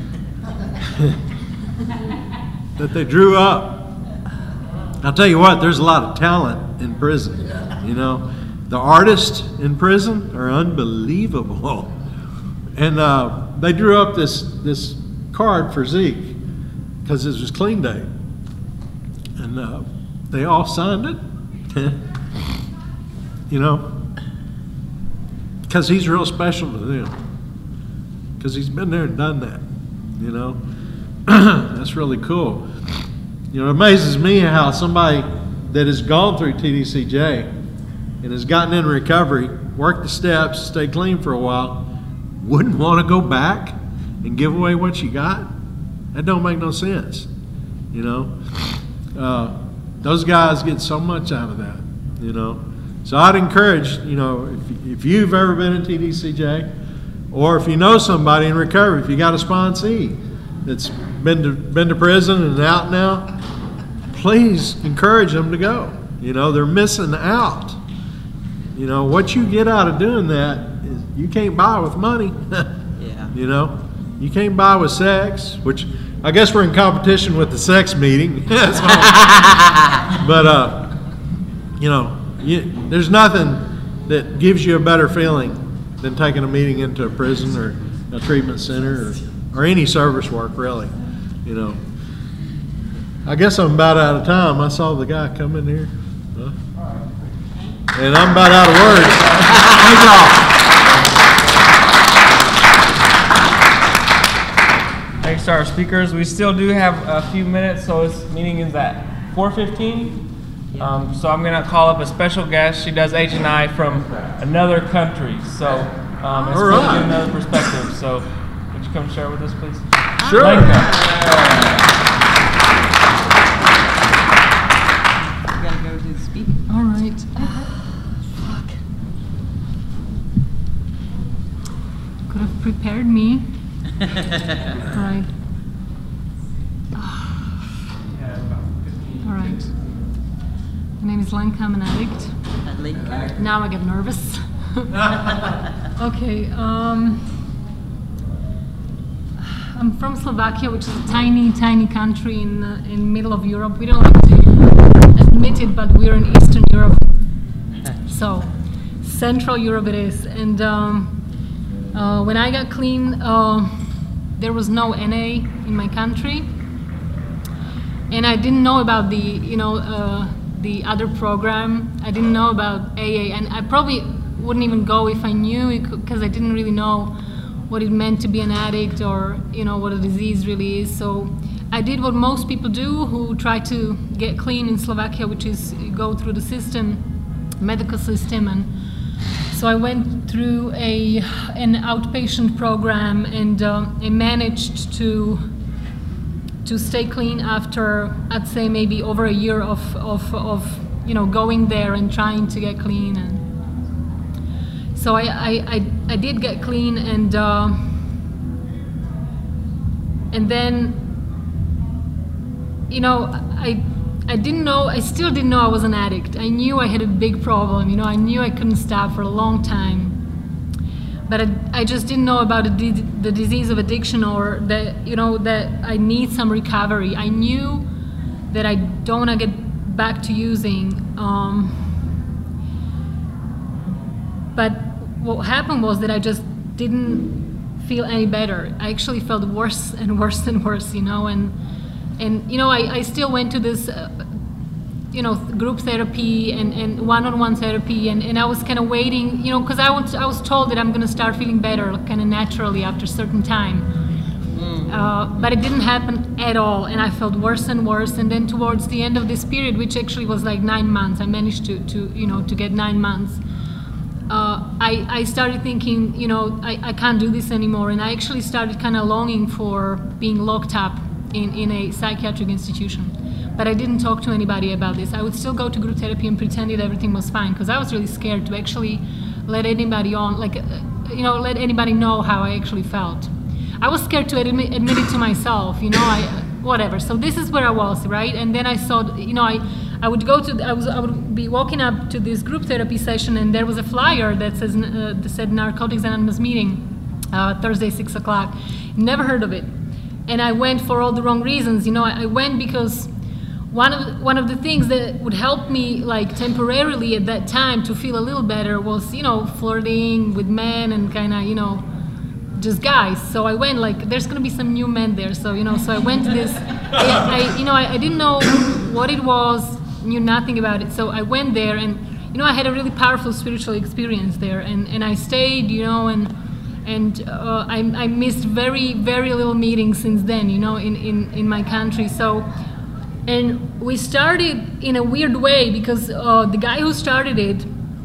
that they drew up. I'll tell you what, there's a lot of talent in prison, you know. The artists in prison are unbelievable, and they drew up this card for Zeke because it was clean day. And they all signed it, you know, because he's real special to them, because he's been there and done that, you know. That's really cool. You know, it amazes me how somebody that has gone through TDCJ and has gotten in recovery, worked the steps, stayed clean for a while, wouldn't want to go back and give away what you got. That don't make no sense, you know. Those guys get so much out of that, you know. So I'd encourage, you know, if you've ever been in TDCJ, or if you know somebody in recovery, if you got a sponsee that's been to prison and out now, please encourage them to go. You know, they're missing out. You know, what you get out of doing that is you can't buy with money. Yeah. You know, you can't buy with sex, which I guess we're in competition with the sex meeting. But, you know, there's nothing that gives you a better feeling than taking a meeting into a prison or a treatment center or any service work, really, you know. I guess I'm about out of time. I saw the guy come in here. And I'm about out of words. Thank y'all. Thanks to our speakers. We still do have a few minutes, so this meeting is at 4:15. So I'm going to call up a special guest. She does H&I from another country, so it's going to give another perspective. So would you come share with us, please? Sure. Lenka. You gotta go to the speaker. All right. Fuck. Could have prepared me. All right. All right. My name is Lenka. I'm an addict. Now I get nervous. Okay. I'm from Slovakia, which is a tiny, tiny country in middle of Europe. We don't like to admit it, but we're in Eastern Europe. So, Central Europe it is. And when I got clean, there was no NA in my country, and I didn't know about the other program. I didn't know about AA, and I probably wouldn't even go if I knew, because I didn't really know what it meant to be an addict, or what a disease really is. So I did what most people do who try to get clean in Slovakia, which is go through the system, medical system. And so I went through an outpatient program, and I managed to stay clean after, I'd say, maybe over a year of going there and trying to get clean. And so I did get clean, and then I didn't know, I still didn't know I was an addict. I knew I had a big problem, I knew I couldn't stop for a long time. But I just didn't know about the disease of addiction, or that, that I need some recovery. I knew that I don't want to get back to using. But what happened was that I just didn't feel any better. I actually felt worse and worse and worse, and I still went to this, group therapy and one-on-one therapy, and I was kind of waiting, because I was told that I'm going to start feeling better kind of naturally after a certain time. But it didn't happen at all, and I felt worse and worse. And then towards the end of this period, which actually was like 9 months, I managed to get 9 months. I started thinking, you know, I can't do this anymore, and I actually started kind of longing for being locked up in a psychiatric institution. But I didn't talk to anybody about this. I would still go to group therapy and pretend that everything was fine, because I was really scared to actually let anybody on, like, you know, let anybody know how I actually felt. I was scared to admit it to myself, you know, whatever. So this is where I was, right? And then I saw, you know, I would be walking up to this group therapy session, and there was a flyer that said Narcotics Anonymous meeting, Thursday, 6 o'clock. Never heard of it. And I went for all the wrong reasons. You know, I went because one of the things that would help me, like, temporarily at that time to feel a little better was, you know, flirting with men and kind of, you know, just guys. So I went, like, there's going to be some new men there. So, you know, so I went to this, I didn't know what it was, knew nothing about it. So I went there, and, you know, I had a really powerful spiritual experience there. And I stayed, you know, and I missed very, very little meetings since then, you know, in my country. So, and we started in a weird way, because the guy who started it,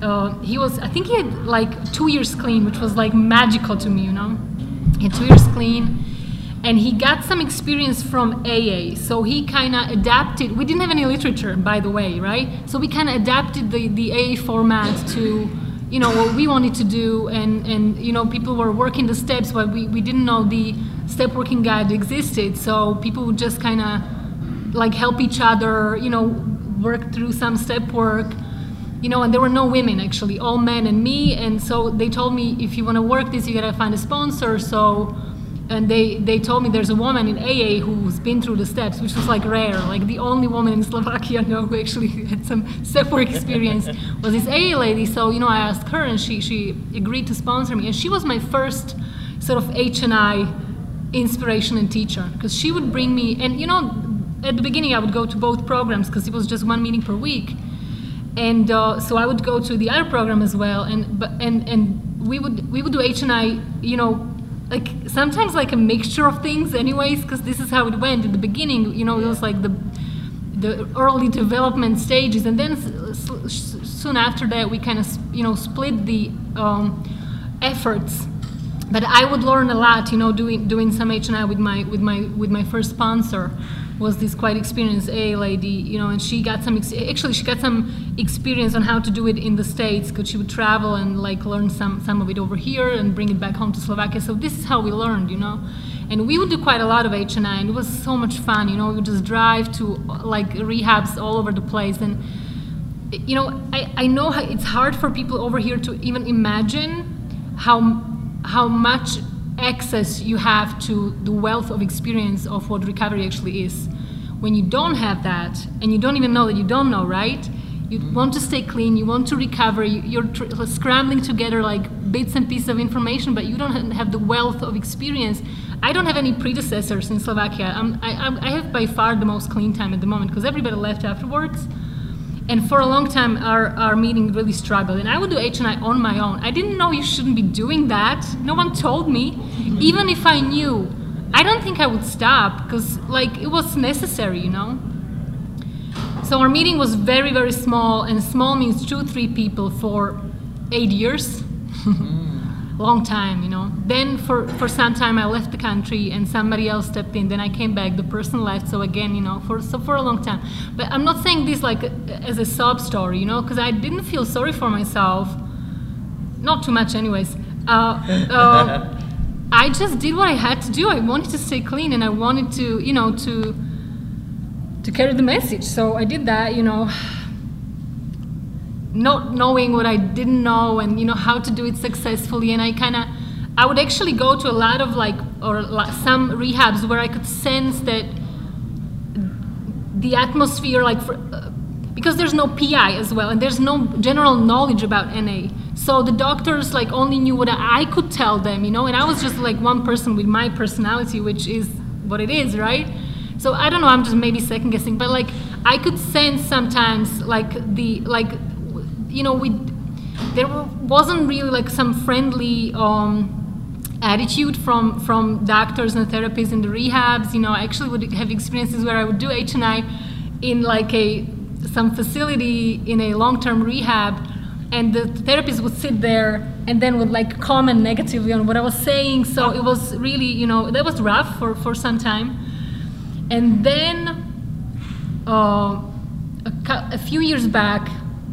I think he had like 2 years clean, which was like magical to me, you know. He had 2 years clean, and he got some experience from AA. So he kind of adapted. We didn't have any literature, by the way, right? So we kind of adapted the AA format to, you know, what we wanted to do, and you know, people were working the steps, but we didn't know the step working guide existed. So people would just kind of like help each other, you know, work through some step work, you know, and there were no women, actually, all men and me. And so they told me, if you want to work this, you got to find a sponsor. So, and they told me there's a woman in AA who's been through the steps, which was like rare. Like the only woman in Slovakia I know who actually had some step work experience was this AA lady. So, you know, I asked her, and she agreed to sponsor me. And she was my first sort of HNI inspiration and teacher, because she would bring me, and, you know, at the beginning I would go to both programs because it was just one meeting per week. And so I would go to the other program as well, and we would do HNI, you know, like sometimes like a mixture of things anyways, because this is how it went at the beginning, you know. It was like the early development stages, and then soon after that we kind of, you know, split the efforts. But I would learn a lot, you know, doing some HNI with my first sponsor. Was this quite experienced AA lady, you know, and she got some experience on how to do it in the States, because she would travel and like learn some of it over here and bring it back home to Slovakia. So this is how we learned, you know. And we would do quite a lot of HNI, and it was so much fun, you know. We would just drive to like rehabs all over the place, and, you know, I know how it's hard for people over here to even imagine how much access you have to the wealth of experience of what recovery actually is. When you don't have that, and you don't even know that you don't know, right? You want to stay clean, you want to recover, you're scrambling together like bits and pieces of information, but you don't have the wealth of experience. I don't have any predecessors in Slovakia. I have by far the most clean time at the moment, because everybody left afterwards. And for a long time, our meeting really struggled. And I would do HNI on my own. I didn't know you shouldn't be doing that. No one told me. Even if I knew, I don't think I would stop, because like it was necessary, you know. So our meeting was very, very small, and small means 2-3 people for 8 years. Long time, you know. Then for some time I left the country and somebody else stepped in. Then I came back, the person left. So again, you know, for a long time. But I'm not saying this like as a sob story, you know, because I didn't feel sorry for myself. Not too much, anyways. I just did what I had to do. I wanted to stay clean, and I wanted to, you know, to carry the message. So I did that, you know. Not knowing what I didn't know, and, you know, how to do it successfully. And I would actually go to a lot of some rehabs where I could sense that the atmosphere, like, because there's no PI as well, and there's no general knowledge about NA. So the doctors like only knew what I could tell them, you know, and I was just like one person with my personality, which is what it is, right? So I don't know, I'm just maybe second guessing, but like I could sense sometimes you know, there wasn't really like some friendly attitude from doctors and therapists in the rehabs. You know, I actually would have experiences where I would do HNI in like some facility in a long-term rehab, and the therapist would sit there and then would like comment negatively on what I was saying. So it was really, you know, that was rough for some time. And then a few years back,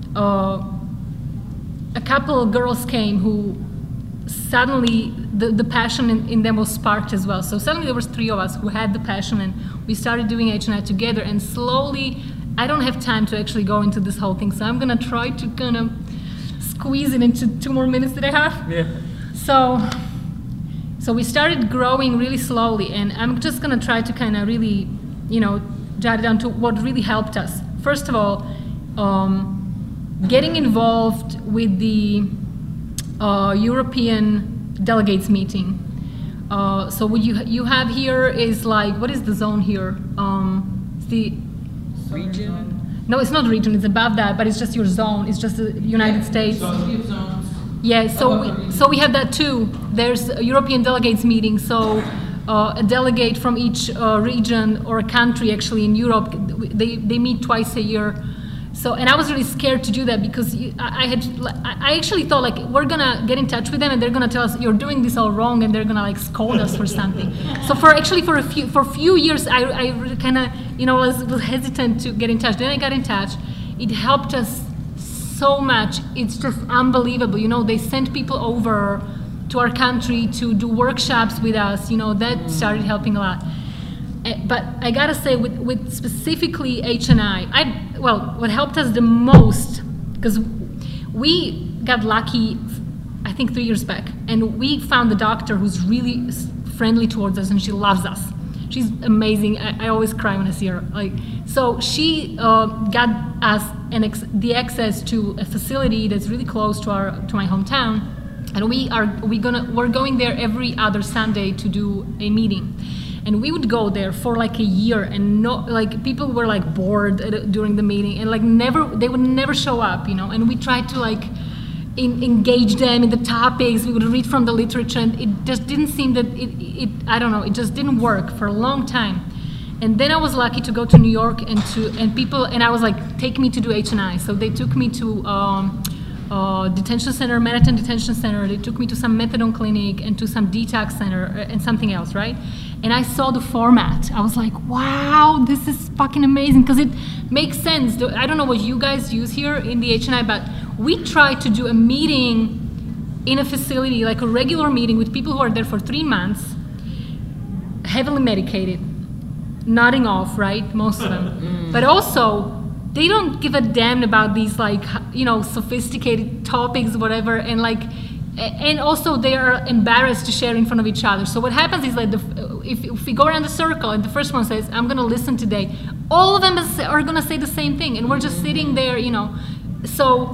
a couple of girls came who suddenly the passion in them was sparked as well. So suddenly there was 3 of us who had the passion, and we started doing HNI together. And slowly, I don't have time to actually go into this whole thing, so I'm gonna try to kind of squeeze it into 2 more minutes that I have. Yeah. So we started growing really slowly, and I'm just gonna try to kind of really, you know, jot it down to what really helped us. First of all, getting involved with the European delegates meeting. So what you have here is like, what is the zone here? It's the Region? no, it's not region. It's above that, but it's just your zone. It's just the United States. Yeah, so we have that too. There's a European delegates meeting. So a delegate from each region or a country actually in Europe, they meet twice a year. So, and I was really scared to do that because I actually thought like we're gonna get in touch with them and they're gonna tell us you're doing this all wrong and they're gonna like scold us for something. So for a few years I kind of, you know, was hesitant to get in touch. Then I got in touch. It helped us so much. It's just unbelievable. You know, they sent people over to our country to do workshops with us. You know, that started helping a lot. But I gotta say, with specifically HNI, what helped us the most, because we got lucky, I think 3 years back, and we found the doctor who's really friendly towards us, and she loves us. She's amazing. I always cry when I see her. Like, so she got us the access to a facility that's really close to my hometown, and we're going there every other Sunday to do a meeting. And we would go there for like a year, and people were like bored during the meeting, and like they would never show up, you know. And we tried to like engage them in the topics. We would read from the literature, and it just didn't seem that I don't know, it just didn't work for a long time. And then I was lucky to go to New York and I was like, take me to do HNI. So they took me to detention center, Manhattan Detention Center. They took me to some methadone clinic and to some detox center and something else, right? And I saw the format. I was like, wow, this is fucking amazing, because it makes sense. I don't know what you guys use here in the HNI, but we try to do a meeting in a facility, like a regular meeting with people who are there for 3 months, heavily medicated, nodding off, right? Most of them. But also, they don't give a damn about these, like, you know, sophisticated topics, whatever, and also they are embarrassed to share in front of each other. So what happens is, like, if we go around the circle and the first one says, I'm gonna listen today, all of them are gonna say the same thing, and we're just sitting there, you know. So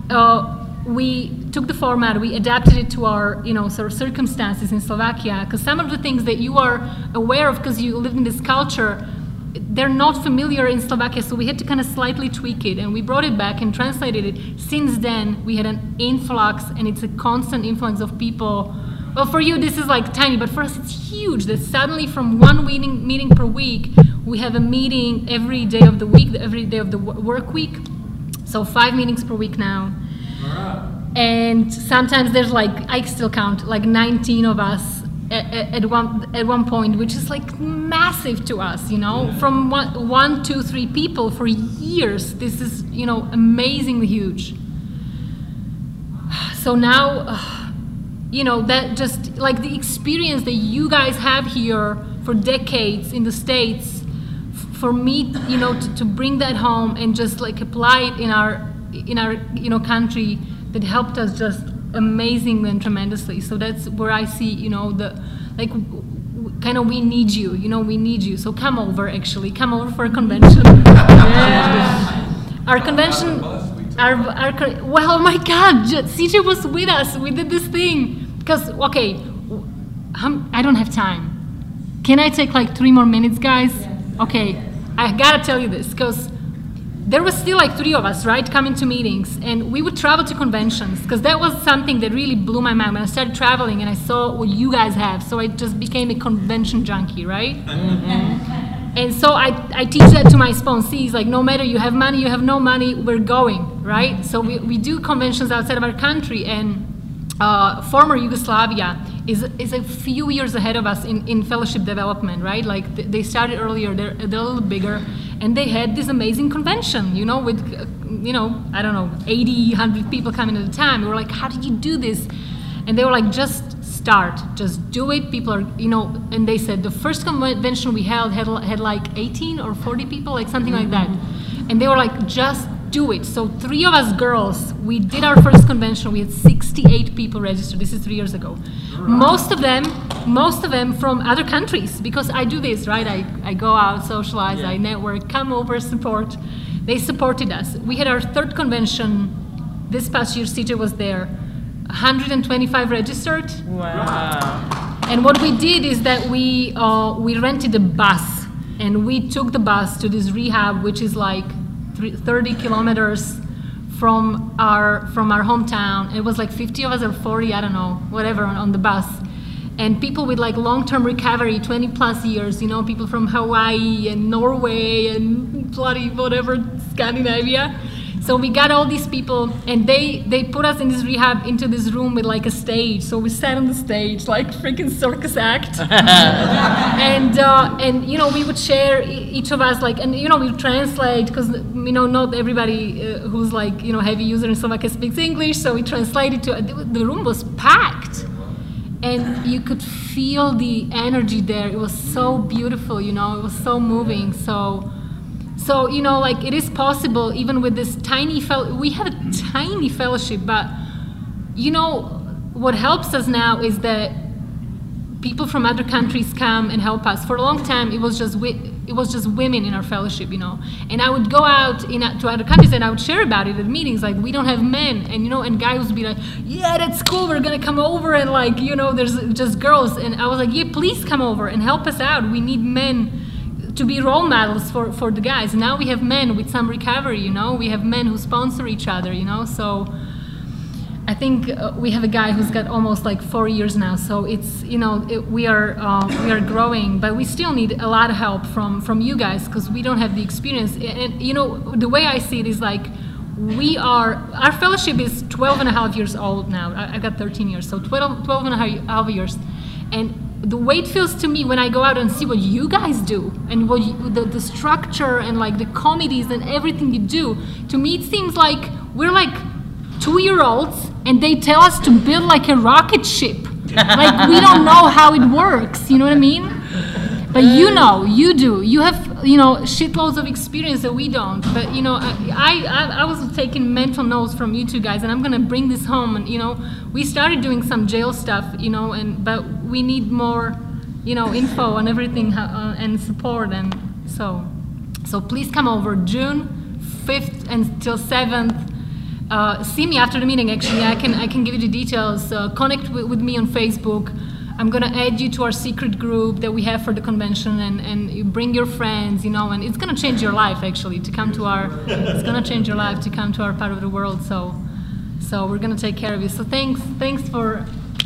we took the format, we adapted it to our, you know, sort of circumstances in Slovakia, because some of the things that you are aware of because you live in this culture, they're not familiar in Slovakia, so we had to kind of slightly tweak it, and we brought it back and translated it. Since then, we had an influx, and it's a constant influx of people. Well, for you, this is like tiny, but for us, it's huge. That suddenly, from one meeting per week, we have a meeting every day of the week, every day of the work week. So 5 meetings per week now. All right. And sometimes there's like, I still count, like 19 of us at one point, which is like massive to us, you know, from one, 2, 3 people for years. This is, you know, amazingly huge. So now, you know, that just like the experience that you guys have here for decades in the States, for me, you know, to bring that home and just like apply it in our you know, country, that helped us just amazingly and tremendously. So that's where I see, you know, the like kind of we need you, you know, we need you. So come over, actually, come over for a convention. Our convention, well, my God, CJ was with us. We did this thing because, okay, I don't have time. Can I take like 3 more minutes, guys? Okay, I gotta tell you this because there was still like 3 of us, right, coming to meetings, and we would travel to conventions, because that was something that really blew my mind when I started traveling and I saw what you guys have. So I just became a convention junkie, right? And so I teach that to my sponsees, like no matter you have money, you have no money, we're going, right? So we do conventions outside of our country, and former Yugoslavia is a few years ahead of us in fellowship development, right? Like they started earlier, they're a little bigger, and they had this amazing convention, you know, with, I don't know, 80, 100 people coming at a time. We were like, how did you do this? And they were like, just start, just do it. People are, and they said the first convention we held had like 18 or 40 people, like something like that. And they were like, just do it. So 3 of us girls, we did our first convention. We had 68 people registered. This is 3 years ago. Most of them from other countries, because I do this, right? I go out, socialize, I network, come over, support. They supported us. We had our 3rd convention this past year. CJ was there. 125 registered. Wow. And what we did is that we rented a bus, and we took the bus to this rehab, which is like 30 kilometers from our hometown. It was like 50 of us or 40, I don't know, whatever, on the bus. And people with like long-term recovery, 20 plus years, people from Hawaii and Norway and bloody whatever, Scandinavia. So we got all these people, and they put us in this rehab into this room with like a stage. So we sat on the stage like freaking circus act, and we would share each of us like, and we would translate, because not everybody who's like heavy user in Slovakia speaks English. So we translated to the room was packed, and you could feel the energy there. It was so beautiful, it was so moving. So, like it is possible even with this tiny we have a tiny fellowship, but what helps us now is that people from other countries come and help us. For a long time, it was just women in our fellowship, and I would go out to other countries and I would share about it at meetings, like we don't have men, and guys would be like, yeah, that's cool, we're gonna come over, and like, there's just girls, and I was like, yeah, please come over and help us out. We need men to be role models for the guys. Now we have men with some recovery, we have men who sponsor each other, so I think we have a guy who's got almost like 4 years now, so it's, we are growing, but we still need a lot of help from you guys, because we don't have the experience. And the way I see it is like, our fellowship is 12 and a half years old now. I've got 13 years, so 12 and a half years. And the way it feels to me when I go out and see what you guys do, and what the structure and like the committees and everything you do, to me it seems like we're like 2-year-olds and they tell us to build like a rocket ship. Like we don't know how it works, you know what I mean? But you do. You have, shitloads of experience that we don't. But, I was taking mental notes from you two guys, and I'm going to bring this home. And, we started doing some jail stuff, but we need more, info on everything and support. And so please come over June 5th until 7th. See me after the meeting, actually. I can give you the details. Connect with me on Facebook. I'm going to add you to our secret group that we have for the convention, and you bring your friends, and it's going to change your life, actually, to come to it's going to change your life to come to our part of the world. So we're going to take care of you. So thanks for,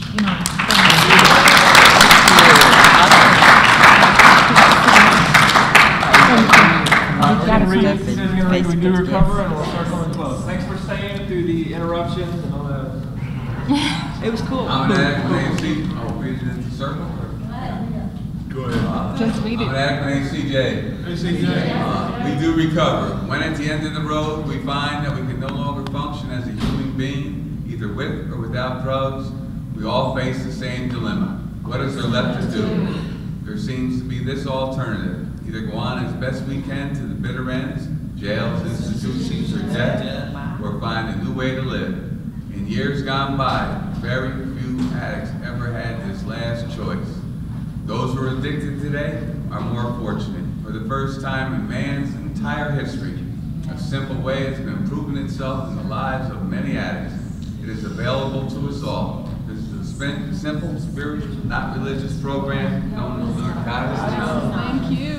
We do recover, and we'll start coming close. Thanks for staying through the interruptions and all that. It was cool. I'm an acting AC. Oh, read it in the circle. Go ahead. Just read I'm an acting CJ. We do recover. When at the end of the road we find that we can no longer function as a human being, either with or without drugs, we all face the same dilemma. What is there left to do? There seems to be this alternative. Either go on as best we can to the bitter ends, jails, institutions, or death, or find a new way to live. In years gone by, very few addicts ever had this last choice. Those who are addicted today are more fortunate. For the first time in man's entire history, a simple way has been proving itself in the lives of many addicts. It is available to us all. This is a simple, spiritual, not religious program known as Narcotics Anonymous. Thank you.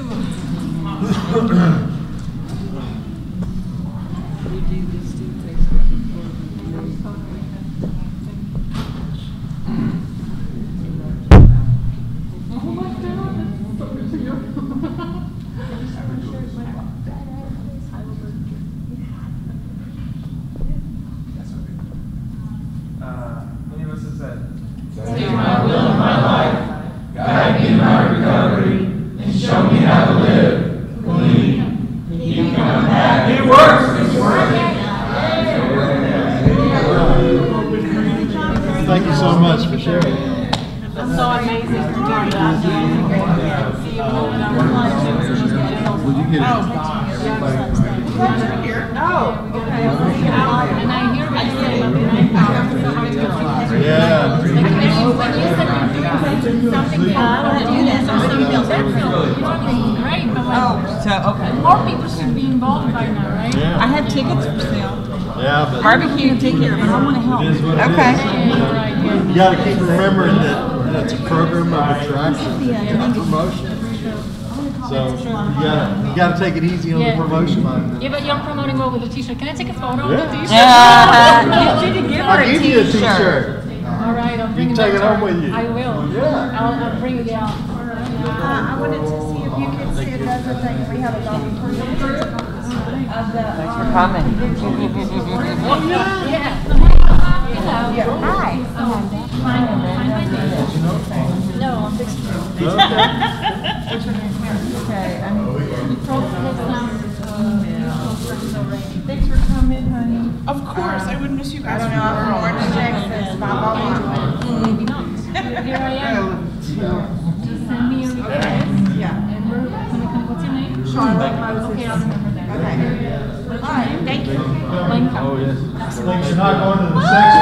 said. Take my will in my life, guide me in my recovery, and show me how to live clean. Keep coming back. It works. It's working. Thank you so much for sharing. That's so amazing to do that. Would you get it? And I hear what you say about the grandparents. Yeah. When you said something I want to do this or something else, that's great, but like, So, okay. more people should be involved by now, right? Yeah. I have tickets for sale. Yeah, but Barbecue and take care of it. I want to help. it is what it Okay. is. Yeah, right, yeah. You gotta keep remembering that it's a program of attraction and promotion. So you gotta take it easy on the Yeah. promotion line. Yeah, but you're promoting well with the t-shirt. Can I take a photo Yeah. of the t-shirt? You should give her I'll a give you a t-shirt. t-shirt. All right, I'll bring You it can take back it to home her. with you. I will. Yeah. I'll bring it down. I wanted to see if you could see another thing. We have a lot of of the. Thanks for coming. Yeah. Hello. Hi. No, I'm fixing it. Okay. Okay. Thanks for coming, honey. Of course, I would miss you I guys. don't know. I'm from Orange, Texas. My mama. Maybe not. Here I am. Just send me your request. Yeah. And we're gonna, what's your name? Charlotte Moses. Okay, I'll remember that. Okay. What's All your right. name? Thank you. Lenka. Oh, yes. Thanks, you're not going to the section.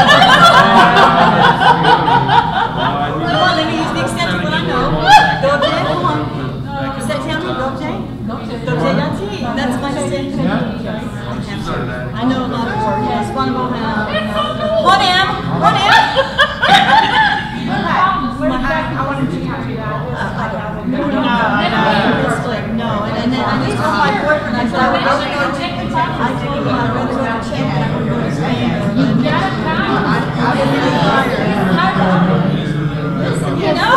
Come on, let me use the extent of what I know. Go Jay, come on. Say, tell me, go Jay. Go Jay, that's my extension. I know a lot of words. Yes, one of them. What am? What am? I wanted to talk to you about No, and then I just told my boyfriend, I said, I would rather go to check. I told him I'd rather go to check than I would go to Spain. I would really tired. You know?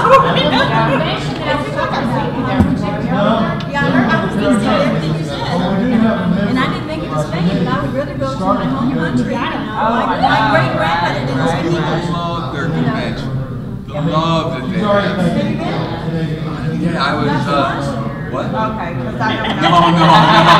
Yeah, I was listening to everything you said. And I didn't make it to Spain, but I would rather go to my home country. You know? My great grandmother didn't speak English. Love their convention. The love that they have. Yeah, I was, what? Okay, because I don't No, know. no,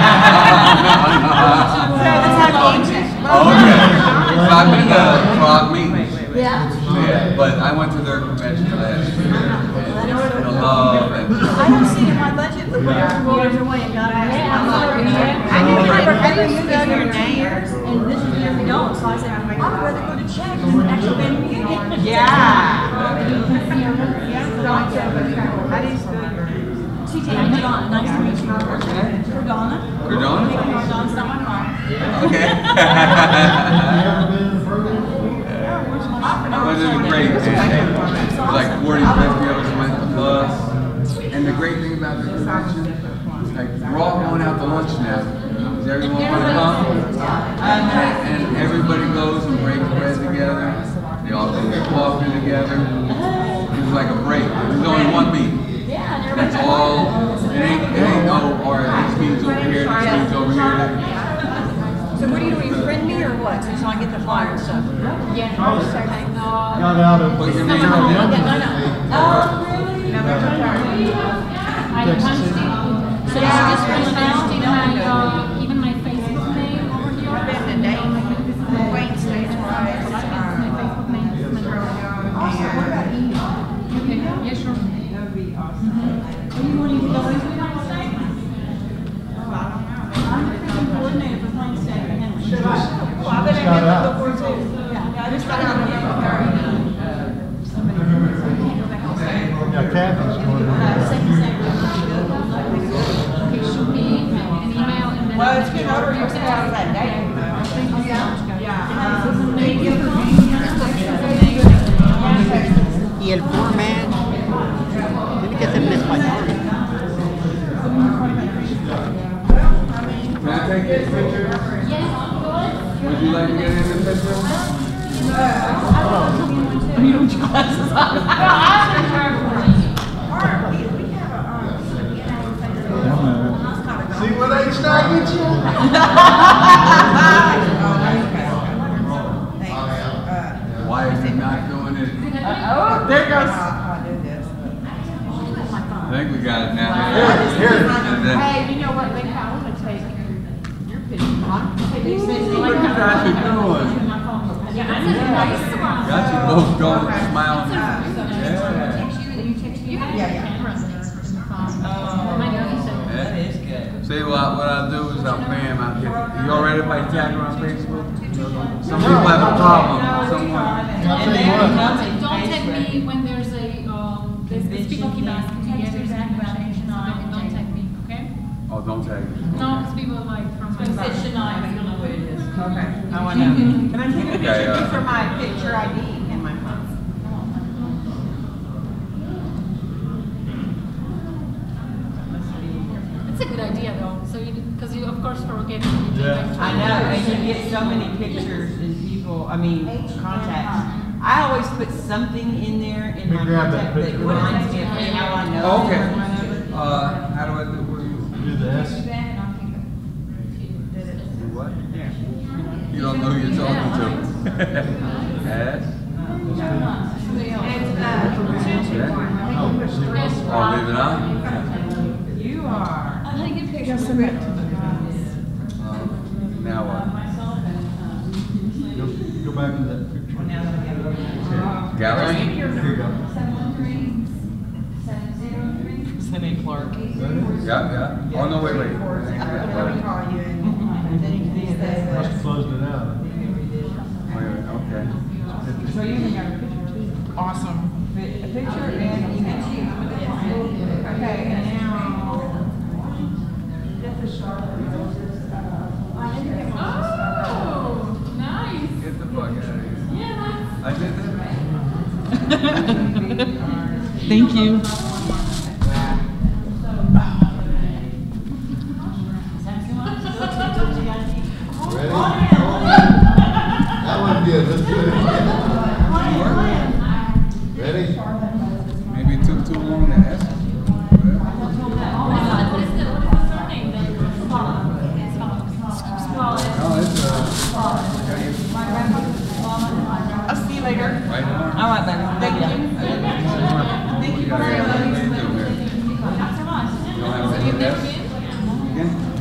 That's how ancient. Okay. So I've been to Prague meetings. Yeah. Yeah, but I went to their convention last year. And the love and. I don't see in my budget, but we're years away and God, I knew every year your name, and this year we don't, so I said, I'd rather go to Czech than actually pay me again. Yeah. How do you spell your? Cordona, nice to meet you. Cordona. Cordona? Cordona's not my mom. Okay. It was a great day. It was like 40, 50 of us went to the bus. And the great thing about the convention, like we're all going out to lunch now. Does everyone want to come? And everybody goes and breaks bread together. They all go get coffee together. It was like a break. There's only one meeting. That's all. It ain't no, all right, this meeting's over here, this meeting's over here. So what are you doing, friend me or what? So I get the flyer and stuff? Yeah. Got out of Put your name Gerald on Young. Oh, really? I punched it. So yeah, just punched my, even my Facebook name over here. I've been to Dayton, Wayne State twice. My Facebook name is Okay, yeah, sure. That would be awesome. You want to go into the Wayne State? I'm the freaking coordinator for Wayne State. Well, I've been got there out. before too. Yeah, I just got out of the Yeah, Kathy's going to. Okay, shoot me an email and then. Well, it's good over here since I was at Dayton. Y el foreman tiene que ser en español. Can I take this picture? Would you like to get in the picture? See what age I get you? Why Why is it not doing it? Oh, there goes. I think we got it now. Here. And then, Hey, you know what, Lynn, I want to take your picture. look at that you're doing. Yeah, I know. Got you both going, smiling. Yeah. That is good. See, what I'll do is I'll pay him. I'll get, you already by tag her on Facebook? Some people have a problem. Someone. I'll tell you what. Don't tag me when there's these people keep asking me, there's information on it, don't tag me, okay? Oh, don't tag me. No, because people like from my It should not, but you don't know what it is. Okay. I want to know. Can I take a Okay, picture for my picture ID and my phone? It's a good idea though, so because you of course forget. You Yeah. I know, and you get so many pictures and people, contacts. I always put something in there in Let me my grab that contact that picture. reminds me of how I know. Oh, okay. everyone. How do I do, what do you, Do the S. do what? You don't know who you're talking to. S? Oh, leave it on? You are. Now what? Go back to that picture. Gallery? Here you go. Cindy Clark. Yeah. Oh, no, wait. Must have closed it out. Wait, okay. So you can have a picture too. Awesome. A picture and email. Okay, and now. Oh, nice. Get the fuck out of here. Yeah, I did that? Thank you. Ready? That one good. Let's do it again. Ready? Maybe it took too long to ask. No, it's, I'll see you later. right on. All right, then. Thank you. Thank you very much. What do you do here? You don't have any of this? Again?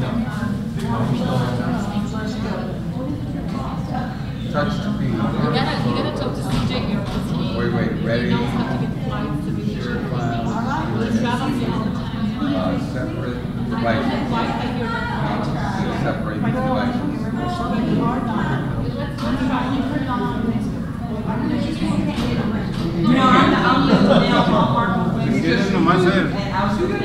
Touch the beat. You gotta talk to CJ here because Wait, ready? he knows how to get flights to be Share files. He travels here all the time. Separate Why devices. I hear that? Separate these devices. Let's try. You turn it on. I'm the Hallmark. Yes, no, más And I was